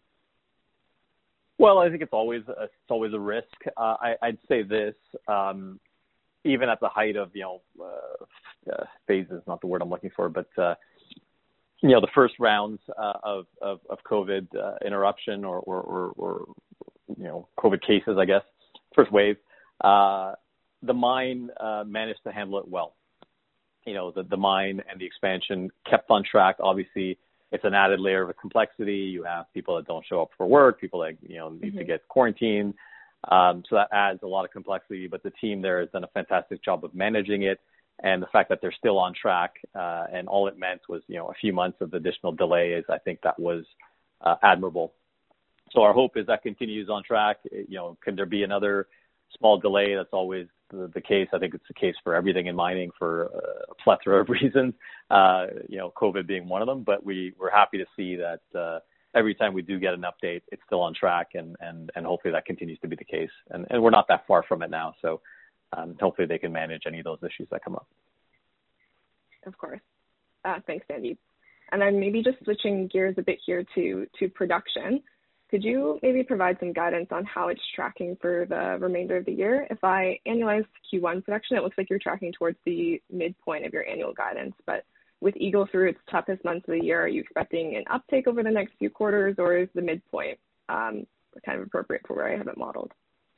Speaker 2: Well, I think it's always a, it's always a risk. Uh, I, I'd say this, um, even at the height of you know uh, uh, phases, not the word I'm looking for, but uh, you know the first rounds uh, of, of of COVID uh, interruption or, or, or, or you know COVID cases, I guess, first wave. Uh, the mine uh, managed to handle it well. You know, the, the mine and the expansion kept on track. Obviously, it's an added layer of complexity. You have people that don't show up for work, people that, you know, need mm-hmm. to get quarantined. Um, so that adds a lot of complexity, but the team there has done a fantastic job of managing it. And the fact that they're still on track, uh, and all it meant was, you know, a few months of additional delay is, I think that was uh, admirable. So our hope is that continues on track. You know, could there be another small delay? That's always the, the case. I think it's the case for everything in mining for a plethora of reasons, uh, you know, COVID being one of them. But we, we're happy to see that uh, every time we do get an update, it's still on track, and, and, and hopefully that continues to be the case. And, and we're not that far from it now, so um, hopefully they can manage any of those issues that come up.
Speaker 7: Of course. Uh, thanks, Sandeep. And then maybe just switching gears a bit here to, to production. Could you maybe provide some guidance on how it's tracking for the remainder of the year? If I annualize Q one production, it looks like you're tracking towards the midpoint of your annual guidance. But with Eagle through its toughest months of the year, are you expecting an uptake over the next few quarters, or is the midpoint um, kind of appropriate for where I have it modeled?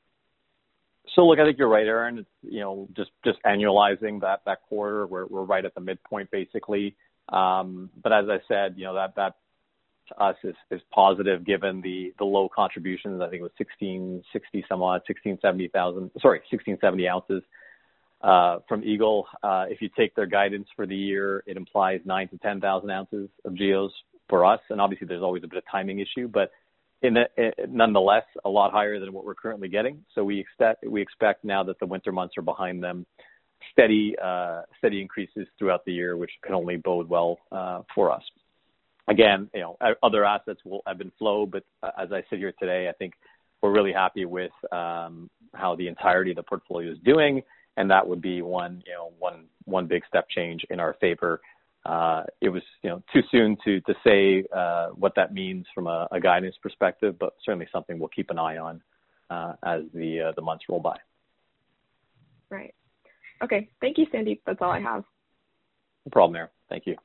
Speaker 2: So look, I think you're right, Aaron. It's, you know, just, just annualizing that, that quarter, we're, we're right at the midpoint basically. Um, but as I said, you know, that, that, to us is, is positive given the, the low contributions. I think it was sixteen sixty some odd, sixteen seventy thousand, sorry, sixteen seventy ounces uh, from Eagle. Uh, if you take their guidance for the year, it implies nine to ten thousand ounces of GEOs for us. And obviously there's always a bit of timing issue, but in the, it, nonetheless, a lot higher than what we're currently getting. So we expect, we expect now that the winter months are behind them, steady, uh, steady increases throughout the year, which can only bode well uh, for us. Again, you know, other assets will ebb and flow, but as I sit here today, I think we're really happy with um, how the entirety of the portfolio is doing, and that would be one, you know, one one big step change in our favor. Uh, it was, you know, too soon to to say uh, what that means from a, a guidance perspective, but certainly something we'll keep an eye on uh, as the uh, the months roll by.
Speaker 7: Right. Okay. Thank you, Sandeep. That's all I have.
Speaker 2: No problem, Mayor. Thank you.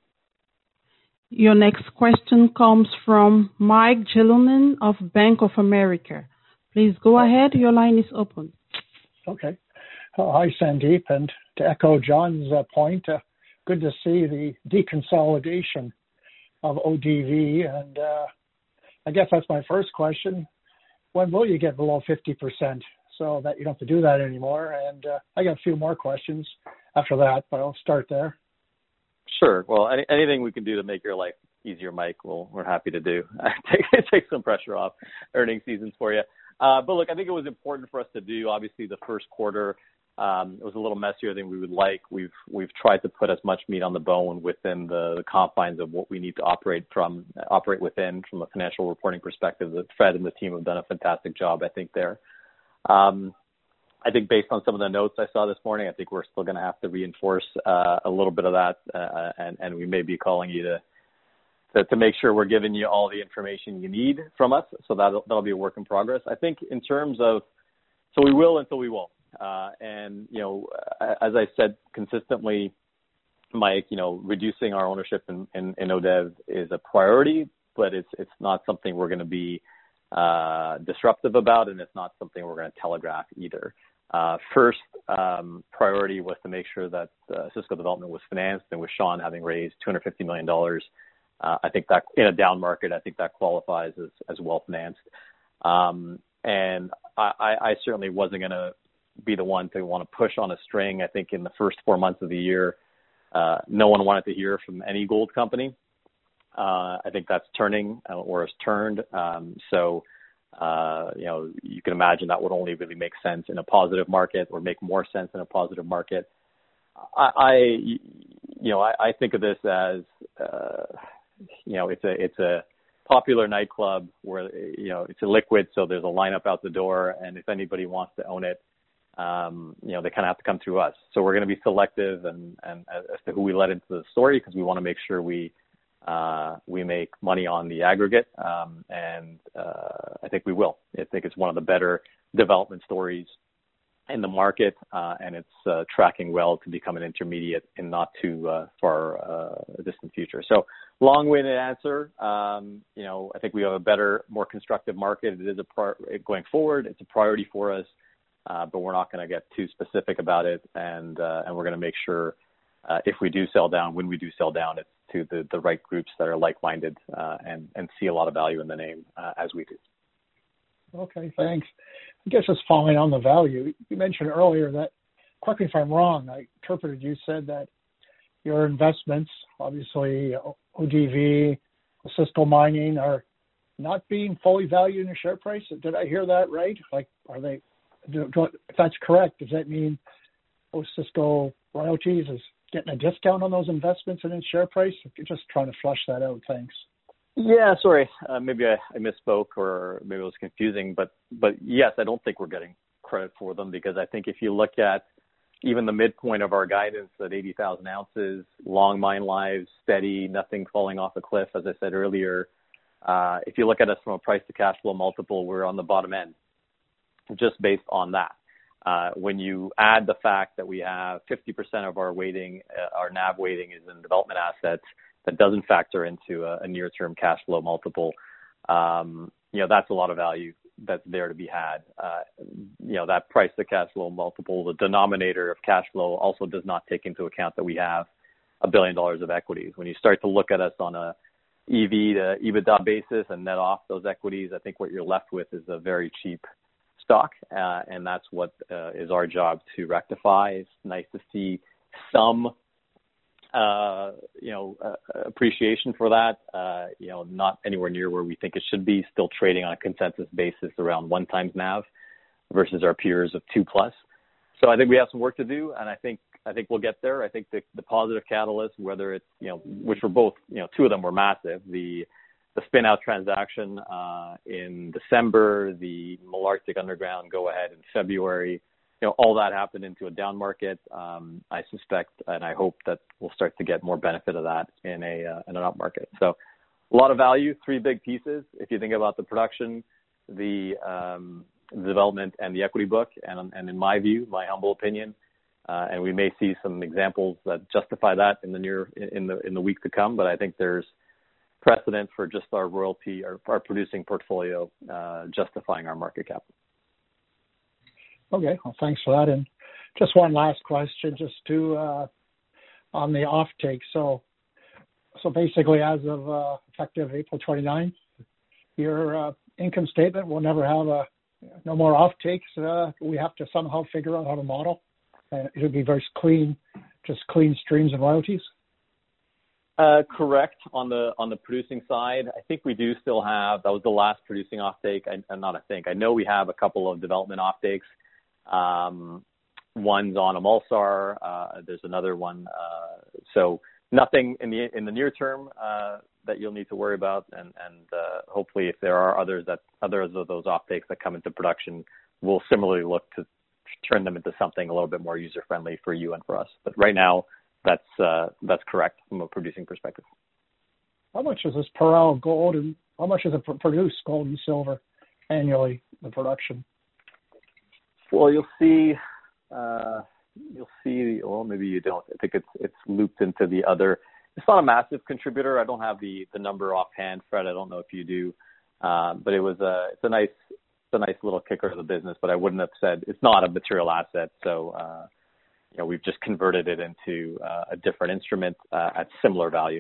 Speaker 1: Your next question comes from Mike Jalonen of Bank of America. Please go ahead. Your line is open.
Speaker 8: Okay. Uh, hi, Sandeep. And to echo John's uh, point, uh, good to see the deconsolidation of O D V. And uh, I guess that's my first question. When will you get below fifty percent so that you don't have to do that anymore? And uh, I got a few more questions after that, but I'll start there.
Speaker 2: Sure. Well, any, anything we can do to make your life easier, Mike, we'll, we're happy to do. take, take some pressure off earnings seasons for you. Uh, but look, I think it was important for us to do. Obviously, the first quarter um, it was a little messier than we would like. We've we've tried to put as much meat on the bone within the, the confines of what we need to operate from operate within from a financial reporting perspective. The Fred and the team have done a fantastic job, I think, there. Um, I think based on some of the notes I saw this morning, I think we're still going to have to reinforce uh, a little bit of that, uh, and, and we may be calling you to, to to make sure we're giving you all the information you need from us. So that'll, that'll be a work in progress. I think in terms of, so we will until we won't. Uh, and, you know, as I said consistently, Mike, you know, reducing our ownership in, in, in O D E V is a priority, but it's it's not something we're going to be uh, disruptive about, and it's not something we're going to telegraph either. Uh, first um, priority was to make sure that uh, Cisco Development was financed, and with Sean having raised two hundred fifty million dollars, uh, I think that in a down market, I think that qualifies as, as well financed. Um, and I, I certainly wasn't going to be the one to want to push on a string. I think in the first four months of the year, uh, no one wanted to hear from any gold company. Uh, I think that's turning uh, or has turned. Um, so, uh, you know, you can imagine that would only really make sense in a positive market or make more sense in a positive market. I, I you know, I, I think of this as, uh, you know, it's a, it's a popular nightclub where, you know, it's a liquid. So there's a lineup out the door, and if anybody wants to own it, um, you know, they kind of have to come through us. So we're going to be selective and, and as to who we let into the story, because we want to make sure we, Uh, we make money on the aggregate, um, and uh, I think we will. I think it's one of the better development stories in the market, uh, and it's uh, tracking well to become an intermediate in not too uh, far uh, distant future. So, long-winded answer. Um, you know, I think we have a better, more constructive market. It is a par- going forward. It's a priority for us, uh, but we're not going to get too specific about it, and uh, and we're going to make sure uh, if we do sell down, when we do sell down, it's to the, the right groups that are like-minded uh, and, and see a lot of value in the name uh, as we do.
Speaker 8: Okay, thanks. I guess just following on the value, you mentioned earlier that, correct me if I'm wrong, I interpreted you said that your investments, obviously O D V, Cisco Mining, are not being fully valued in the share price. Did I hear that right? Like, are they, if that's correct, does that mean oh, Cisco Royalties is getting a discount on those investments in its share price? You're just trying to flush that out. Thanks.
Speaker 2: Yeah, sorry. Uh, maybe I, I misspoke, or maybe it was confusing, but, but yes, I don't think we're getting credit for them, because I think if you look at even the midpoint of our guidance at eighty thousand ounces, long mine lives, steady, nothing falling off a cliff, as I said earlier, uh, if you look at us from a price to cash flow multiple, we're on the bottom end just based on that. Uh, when you add the fact that we have fifty percent of our weighting, uh, our N A V weighting is in development assets, that doesn't factor into a, a near-term cash flow multiple. Um, you know, that's a lot of value that's there to be had. Uh, you know, that price to cash flow multiple, the denominator of cash flow, also does not take into account that we have a billion dollars of equities. When you start to look at us on a E V to EBITDA basis and net off those equities, I think what you're left with is a very cheap stock, uh, and that's what uh, is our job to rectify. It's nice to see some, uh, you know, uh, appreciation for that. Uh, you know, not anywhere near where we think it should be. Still trading on a consensus basis around one times N A V versus our peers of two plus. So I think we have some work to do, and I think I think we'll get there. I think the, the positive catalyst, whether it's, you know, which were both, you know, two of them were massive. The The spin-out transaction uh, in December, the Malartic Underground go-ahead in February, you know, all that happened into a down market. Um, I suspect and I hope that we'll start to get more benefit of that in a uh, in an up market. So a lot of value, three big pieces. If you think about the production, the, um, the development, and the equity book, and, and in my view, my humble opinion, Uh, and we may see some examples that justify that in the near in the in the week to come. But I think there's precedent for just our royalty, our, our producing portfolio, uh, justifying our market cap.
Speaker 8: Okay, well, thanks for that. And just one last question, just to uh, on the offtake. So, so basically, as of uh, effective April twenty-ninth, your uh, income statement will never have a no more offtakes. Uh, we have to somehow figure out how to model. And it'll be very clean, just clean streams of royalties.
Speaker 2: Uh, correct on the on the producing side. I think we do still have, that was the last producing offtake. I, I'm not I think I know we have a couple of development offtakes. Um, one's on Amulsar. Uh, there's another one. Uh, so nothing in the in the near term uh, that you'll need to worry about. And and uh, hopefully, if there are others that others of those offtakes that come into production, we'll similarly look to turn them into something a little bit more user-friendly for you and for us. But right now, that's uh, that's correct from a producing perspective.
Speaker 8: How much is this Parral gold, and how much does it produce, gold and silver, annually, the production?
Speaker 2: Well, you'll see, uh, you'll see, well, maybe you don't. I think it's it's looped into the other. It's not a massive contributor. I don't have the, the number offhand, Fred. I don't know if you do. Um, but it was a, it's a nice, it's a nice little kicker to the business, but I wouldn't have said it's not a material asset. So, uh, you know, we've just converted it into uh, a different instrument uh, at similar value.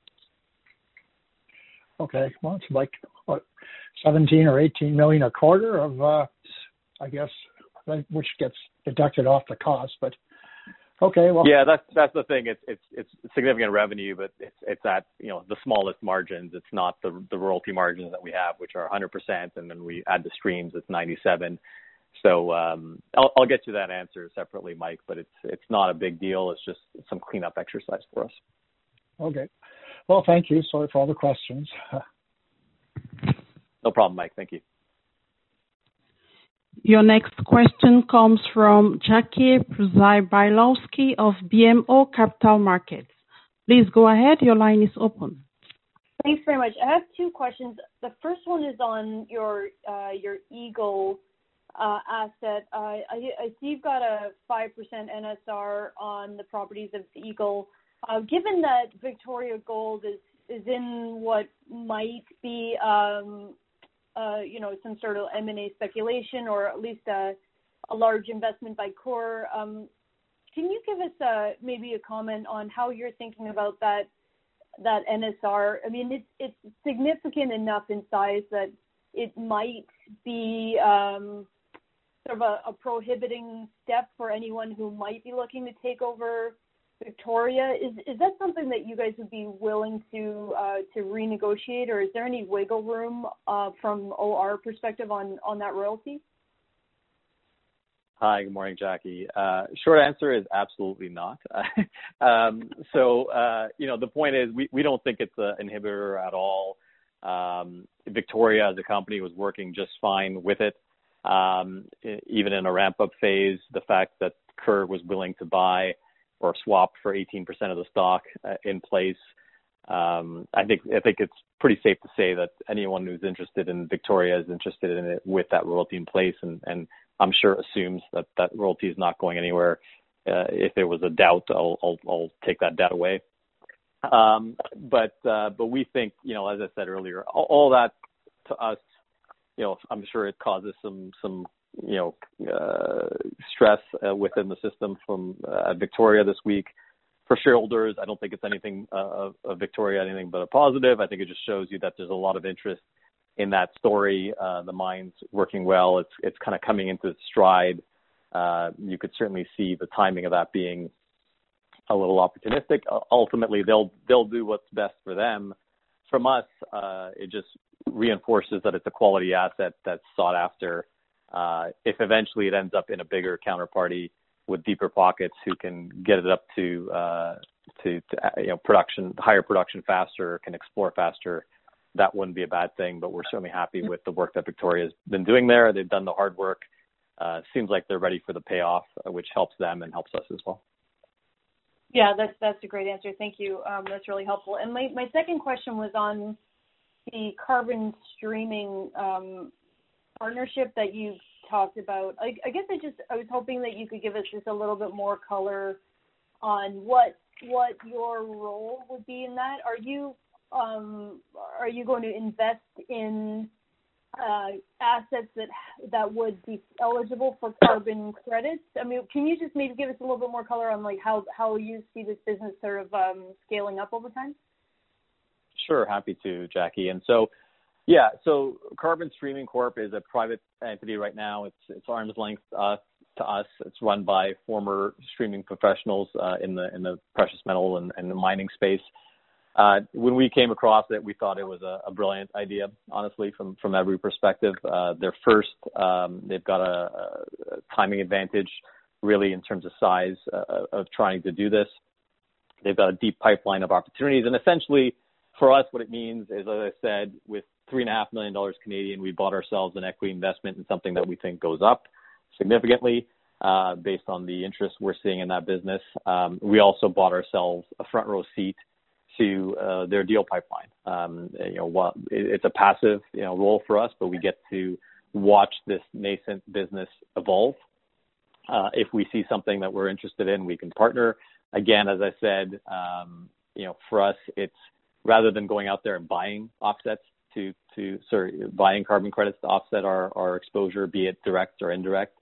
Speaker 8: Okay. Well, it's like what, seventeen or eighteen million a quarter of, uh, I guess, which gets deducted off the cost, but okay. Well,
Speaker 2: yeah, that's, that's the thing. It's, it's, it's significant revenue, but it's, it's at, you know, the smallest margins. It's not the, the royalty margins that we have, which are one hundred percent. And then we add the streams, it's ninety-seven. So, um, I'll, I'll get you that answer separately, Mike, but it's, it's not a big deal. It's just some cleanup exercise for us.
Speaker 8: Okay. Well, thank you. Sorry for all the questions.
Speaker 2: No problem, Mike. Thank you.
Speaker 1: Your next question comes from Jackie Przybylowski of B M O Capital Markets. Please go ahead. Your line is open.
Speaker 9: Thanks very much. I have two questions. The first one is on your uh, your Eagle uh, asset. Uh, I, I see you've got a five percent N S R on the properties of Eagle. Uh, given that Victoria Gold is, is in what might be um, Uh, you know, some sort of M and A speculation, or at least a, a large investment by Coeur. Um, can you give us uh, maybe a comment on how you're thinking about that that N S R? I mean, it's it's significant enough in size that it might be um, sort of a, a prohibiting step for anyone who might be looking to take over Victoria. Is is that something that you guys would be willing to uh, to renegotiate, or is there any wiggle room uh, from O R perspective on, on that royalty?
Speaker 2: Hi, good morning, Jackie. Uh, short answer is absolutely not. um, so, uh, you know, the point is we, we don't think it's an inhibitor at all. Um, Victoria as a company was working just fine with it. Um, even in a ramp-up phase, the fact that Coeur was willing to buy or swap for eighteen percent of the stock uh, in place. Um, I think I think it's pretty safe to say that anyone who's interested in Victoria is interested in it with that royalty in place, and, and I'm sure assumes that that royalty is not going anywhere. Uh, if there was a doubt, I'll, I'll, I'll take that doubt away. Um, but uh, but we think, you know, as I said earlier, all, all that to us, you know, I'm sure it causes some some. you know, uh, stress uh, within the system from uh, Victoria this week. For shareholders, I don't think it's anything uh, of Victoria, anything but a positive. I think it just shows you that there's a lot of interest in that story. Uh, the mine's working well. It's it's kind of coming into its stride. Uh, you could certainly see the timing of that being a little opportunistic. Uh, ultimately, they'll they'll do what's best for them. From us, uh, it just reinforces that it's a quality asset that's sought after. Uh, if eventually it ends up in a bigger counterparty with deeper pockets who can get it up to, uh, to, to, you know, production, higher production faster, can explore faster, that wouldn't be a bad thing. But we're certainly happy with the work that Victoria's been doing there. They've done the hard work. Uh, seems like they're ready for the payoff, uh, which helps them and helps us as well.
Speaker 9: Yeah, that's that's a great answer. Thank you. Um, that's really helpful. And my, my second question was on the carbon streaming um, partnership that you've talked about. I, I guess I just I was hoping that you could give us just a little bit more color on what what your role would be in that. Are you um, are you going to invest in uh, assets that that would be eligible for carbon credits? I mean, can you just maybe give us a little bit more color on like how, how you see this business sort of um, scaling up over time?
Speaker 2: Sure, happy to, Jackie. And so, yeah, so Carbon Streaming Corp is a private entity right now. It's it's arm's length uh, to us. It's run by former streaming professionals uh, in the in the precious metal and, and the mining space. Uh, when we came across it, we thought it was a, a brilliant idea, honestly, from, from every perspective. Uh, they're first, um, they've got a, a timing advantage, really, in terms of size uh, of trying to do this. They've got a deep pipeline of opportunities. And essentially, for us, what it means is, as I said, with three and a half million dollars Canadian, we bought ourselves an equity investment in something that we think goes up significantly uh, based on the interest we're seeing in that business. Um, we also bought ourselves a front row seat to uh, their deal pipeline. Um, you know, what, it's a passive, you know, role for us, but we get to watch this nascent business evolve. Uh, if we see something that we're interested in, we can partner. Again, as I said, um, you know, for us, it's rather than going out there and buying offsets to, to sorry, buying carbon credits to offset our, our exposure, be it direct or indirect,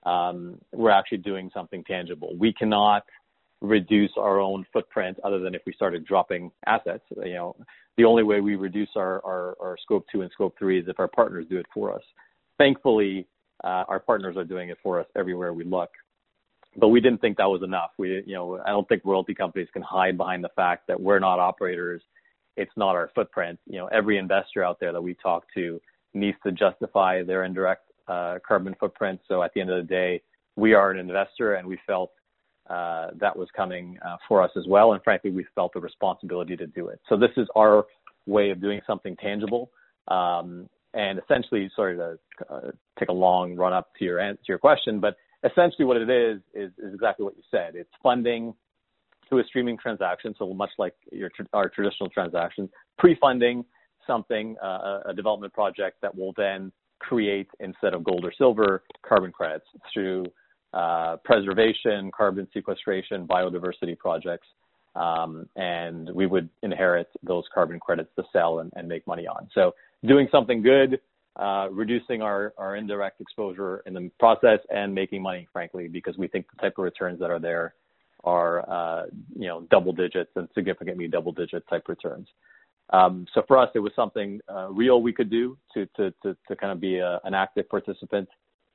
Speaker 2: um, we're actually doing something tangible. We cannot reduce our own footprint other than if we started dropping assets. You know, the only way we reduce our, our, our scope two and scope three is if our partners do it for us. Thankfully, uh, our partners are doing it for us everywhere we look. But we didn't think that was enough. We, you know, I don't think royalty companies can hide behind the fact that we're not operators. It's not our footprint. You know, every investor out there that we talk to needs to justify their indirect uh, carbon footprint. So at the end of the day, we are an investor, and we felt Uh, that was coming uh, for us as well. And frankly, we felt the responsibility to do it. So this is our way of doing something tangible. Um, and essentially, sorry to uh, take a long run up to your answer, to your question, but essentially what it is, is, is exactly what you said. It's funding through a streaming transaction. So much like your, our traditional transactions, pre-funding something, uh, a development project that will then create, instead of gold or silver, carbon credits through Uh, preservation, carbon sequestration, biodiversity projects, um, and we would inherit those carbon credits to sell and, and make money on. So doing something good, uh, reducing our, our indirect exposure in the process, and making money, frankly, because we think the type of returns that are there are, uh, you know, double digits and significantly double digit type returns. Um, so for us, it was something uh, real we could do to, to, to, to kind of be a, an active participant.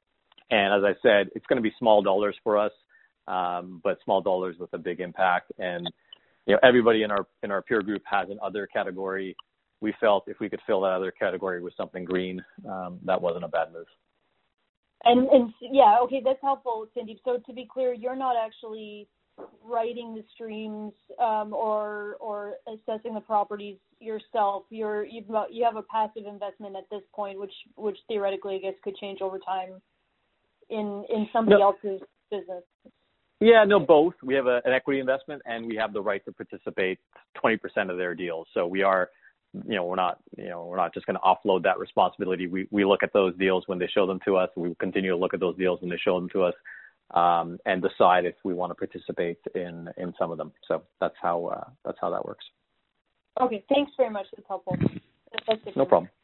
Speaker 2: And as I said, it's going to be small dollars for us, um, but small dollars with a big impact. And, you know, everybody in our in our peer group has an other category. We felt if we could fill that other category with something green, um, that wasn't a bad move.
Speaker 9: And, and yeah, okay, that's helpful, Cindy. So to be clear, you're not actually writing the streams um, or or assessing the properties yourself. You're you've got, you have a passive investment at this point, which which theoretically, I guess, could change over time in in somebody no. else's business.
Speaker 2: Yeah, no, both. We have a, an equity investment, and we have the right to participate twenty percent of their deals. So we are, you know, we're not, you know, we're not just going to offload that responsibility. We we look at those deals when they show them to us. We will continue to look at those deals when they show them to us, um, and decide if we want to participate in in some of them. So that's how uh, that's how that works.
Speaker 9: Okay, thanks very much. That's helpful. That's
Speaker 2: no problem.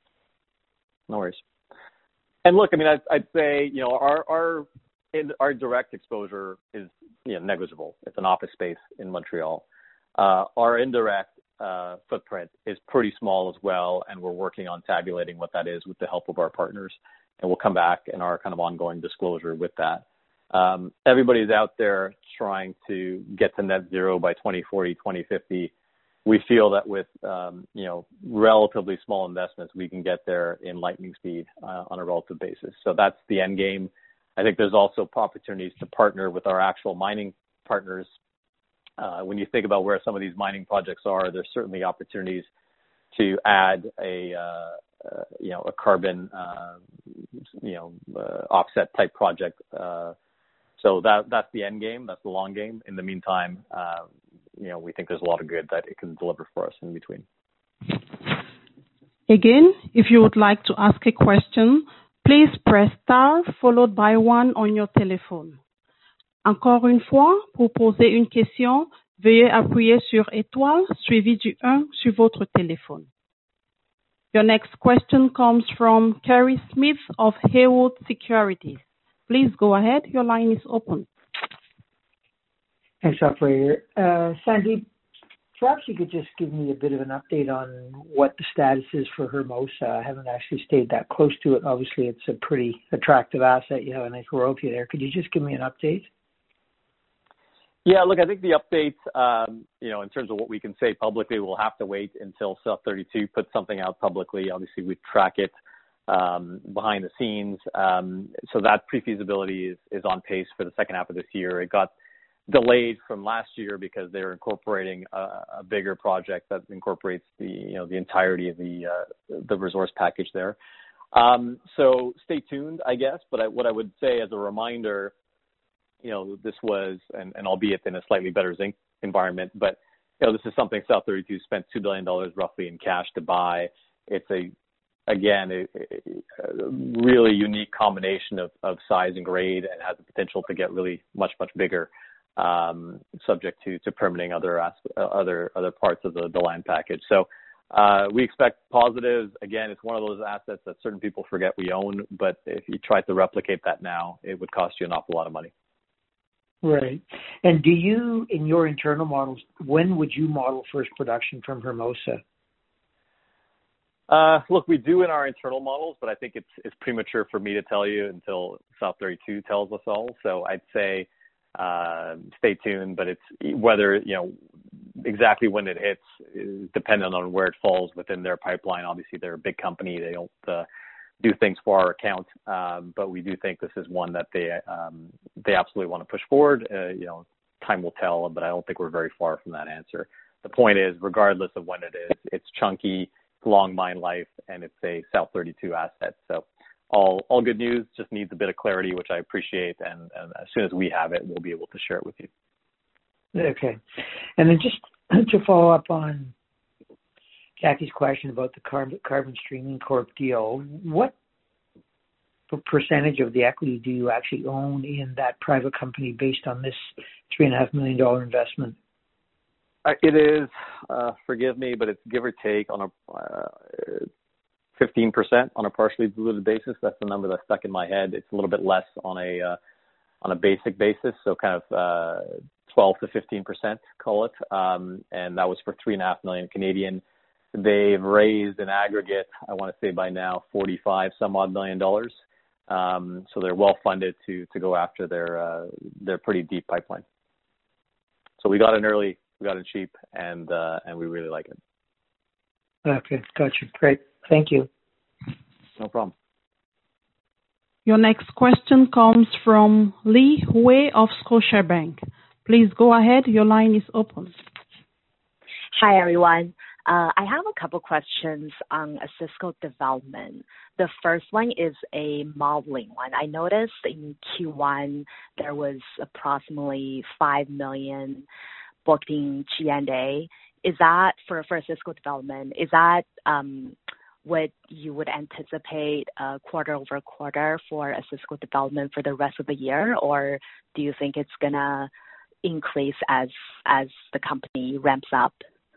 Speaker 2: No worries. And look, I mean, I'd, I'd say, you know, our our in, our direct exposure is, you know, negligible. It's an office space in Montreal. Uh, our indirect uh, footprint is pretty small as well, and we're working on tabulating what that is with the help of our partners. And we'll come back in our kind of ongoing disclosure with that. Um, everybody's out there trying to get to net zero by twenty forty, twenty fifty. We feel that with, um, you know, relatively small investments, we can get there in lightning speed uh, on a relative basis. So that's the end game. I think there's also opportunities to partner with our actual mining partners. Uh, when you think about where some of these mining projects are, there's certainly opportunities to add a, uh, uh, you know, a carbon, uh, you know, uh, offset type project. Uh, so that that's the end game. That's the long game. In the meantime, uh, you know, we think there's a lot of good that it can deliver for us in between.
Speaker 1: Again, if you would like to ask a question, please press star followed by one on your téléphone. Encore une fois, pour poser une question, veuillez appuyer sur étoile suivi du un sur votre téléphone. Your next question comes from Kerry Smith of Haywood Securities. Please go ahead. Your line is open.
Speaker 10: Thanks, operator. Uh, Sandeep, perhaps you could just give me a bit of an update on what the status is for Hermosa. I haven't actually stayed that close to it. Obviously, it's a pretty attractive asset. You have a nice royalty there. Could you just give me an update?
Speaker 2: Yeah, look, I think the updates, um, you know, in terms of what we can say publicly, we'll have to wait until South thirty-two puts something out publicly. Obviously, we track it um, behind the scenes. Um, so that pre-feasibility is, is on pace for the second half of this year. It got delayed from last year because they're incorporating a, a bigger project that incorporates the, you know, the entirety of the uh, the resource package there. Um, so stay tuned, I guess. But I, what I would say as a reminder, you know, this was, and, and albeit in a slightly better zinc environment, but, you know, this is something South thirty-two spent two billion dollars roughly in cash to buy. It's a, again, a, a really unique combination of, of size and grade, and has the potential to get really much, much bigger, um, subject to, to permitting other, other, other parts of the, the land package. So, uh, we expect positives. Again, it's one of those assets that certain people forget we own, but if you tried to replicate that now, it would cost you an awful lot of money.
Speaker 10: Right. And do you, in your internal models, when would you model first production from Hermosa?
Speaker 2: Uh, look, we do in our internal models, but I think it's it's premature for me to tell you until South thirty-two tells us all. So I'd say uh, stay tuned, but it's whether, you know, exactly when it hits is dependent on where it falls within their pipeline. Obviously, they're a big company. They don't uh, do things for our account, um, but we do think this is one that they um, they absolutely want to push forward. Uh, you know, time will tell, but I don't think we're very far from that answer. The point is, regardless of when it is, it's chunky, long mine life, and it's a South thirty-two asset. So all all good news, just needs a bit of clarity, which I appreciate, and, and as soon as we have it, we'll be able to share it with you. Okay.
Speaker 10: And then just to follow up on Jackie's question about the Carbon, Carbon Streaming Corp deal, what percentage of the equity do you actually own in that private company based on this three and a half million dollar investment?
Speaker 2: Uh, it is, uh, forgive me, but it's give or take on a uh, fifteen percent on a partially diluted basis. That's the number that's stuck in my head. It's a little bit less on a uh, on a basic basis, so kind of uh, twelve to fifteen percent, call it. Um, and that was for three and a half million Canadian. They've raised an aggregate, I want to say by now, forty-five some odd million dollars. Um, so they're well funded to to go after their uh, their pretty deep pipeline. So we got in early, we got in cheap, and uh, and we really like it.
Speaker 10: Okay, gotcha. Great, thank you.
Speaker 2: No problem.
Speaker 1: Your next question comes from Li Hui of Scotiabank. Please go ahead. Your line is open.
Speaker 11: Hi, everyone. Uh, I have a couple questions on Osisko development. The first one is a modeling one. I noticed in Q one there was approximately five million booked in G and A. Is that for, for Osisko development? Is that um, what you would anticipate uh, quarter over quarter for Osisko development for the rest of the year, or do you think it's gonna increase as as the company ramps up?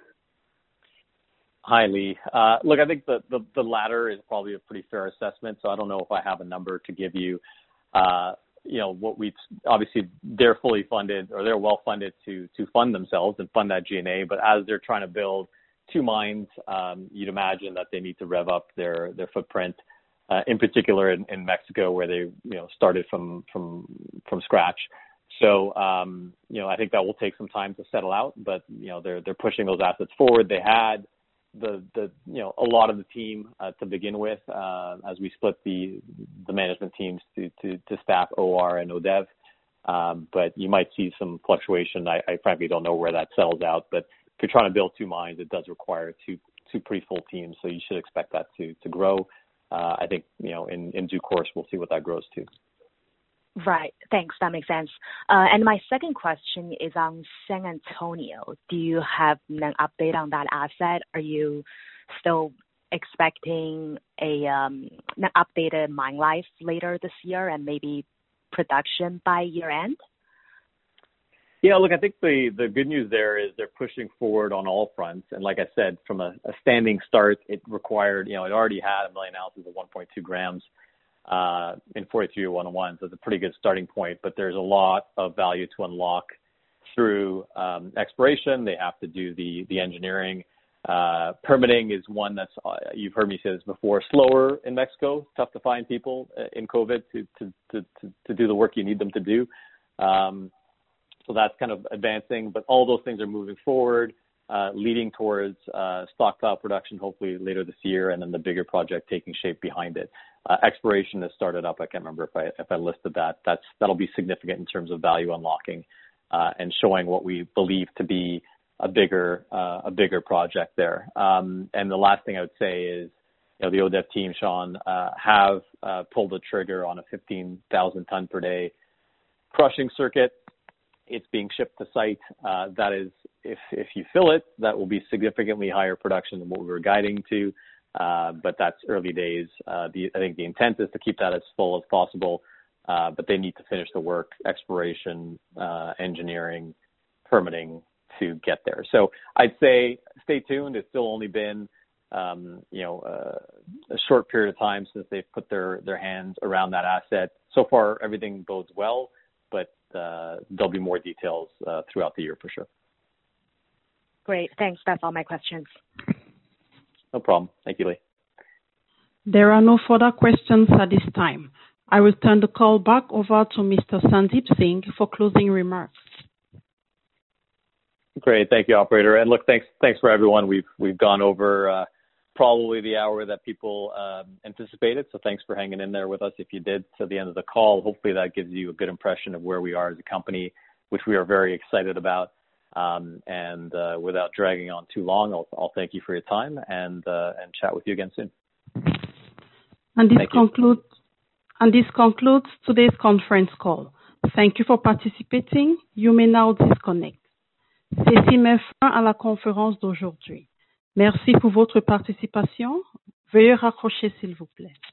Speaker 2: Hi, Lee. Uh, look, I think the, the, the latter is probably a pretty fair assessment, so I don't know if I have a number to give you. Uh, you know, what we obviously they're fully funded, or they're well funded to to fund themselves and fund that G and A, but as they're trying to build two mines, um, you'd imagine that they need to rev up their, their footprint, uh, in particular in, in Mexico, where they, you know, started from, from, from scratch. So, um, you know, I think that will take some time to settle out, but, you know, they're, they're pushing those assets forward. They had the, the, you know, a lot of the team, uh, to begin with, uh, as we split the, the management teams to, to, to staff O R and O D E V. Um, but you might see some fluctuation. I, I frankly don't know where that settles out, but if you're trying to build two mines, it does require two, two pretty full teams. So you should expect that to, to grow. Uh, I think, you know, in, in due course, we'll see what that grows to.
Speaker 11: Right. Thanks. That makes sense. Uh, and my second question is on San Antonio. Do you have an update on that asset? Are you still expecting a um, an updated mine life later this year and maybe production by year end?
Speaker 2: Yeah, look, I think the, the good news there is they're pushing forward on all fronts. And like I said, from a, a standing start, it required, you know, it already had a million ounces of one point two grams uh, in forty-three oh one oh one. So it's a pretty good starting point, but there's a lot of value to unlock through um, exploration. They have to do the, the engineering. Uh, permitting is one that's, uh, you've heard me say this before, slower in Mexico. It's tough to find people in COVID to, to, to, to, to do the work you need them to do. Um, So that's kind of advancing, but all those things are moving forward, uh, leading towards uh, stockpile production hopefully later this year, and then the bigger project taking shape behind it. Uh, exploration has started up. I can't remember if I if I listed that. That's that'll be significant in terms of value unlocking uh, and showing what we believe to be a bigger uh, a bigger project there. Um, and the last thing I would say is, you know, the O D E F team, Sean, uh, have uh, pulled the trigger on a fifteen thousand ton per day crushing circuit. It's being shipped to site. Uh, that is, if if you fill it, that will be significantly higher production than what we were guiding to. Uh, but that's early days. Uh, the, I think the intent is to keep that as full as possible. Uh, but they need to finish the work, exploration, uh, engineering, permitting to get there. So I'd say stay tuned. It's still only been um, you know uh, a short period of time since they've put their their hands around that asset. So far, everything bodes well, but Uh, there'll be more details uh, throughout the year for sure.
Speaker 11: Great. Thanks. That's all my questions.
Speaker 2: No problem. Thank you, Lee.
Speaker 1: There are no further questions at this time. I will turn the call back over to Mister Sandeep Singh for closing remarks.
Speaker 2: Great. Thank you, operator. And look, thanks thanks for everyone. We've we've gone over uh, probably the hour that people um, anticipated. So thanks for hanging in there with us if you did to the end of the call. Hopefully that gives you a good impression of where we are as a company, which we are very excited about. Um, and uh, without dragging on too long, I'll, I'll thank you for your time and uh, and chat with you again soon.
Speaker 1: And this concludes and this concludes today's conference call. Thank you for participating. You may now disconnect. Ceci met fin à la conférence d'aujourd'hui. Merci pour votre participation. Veuillez raccrocher s'il vous plaît.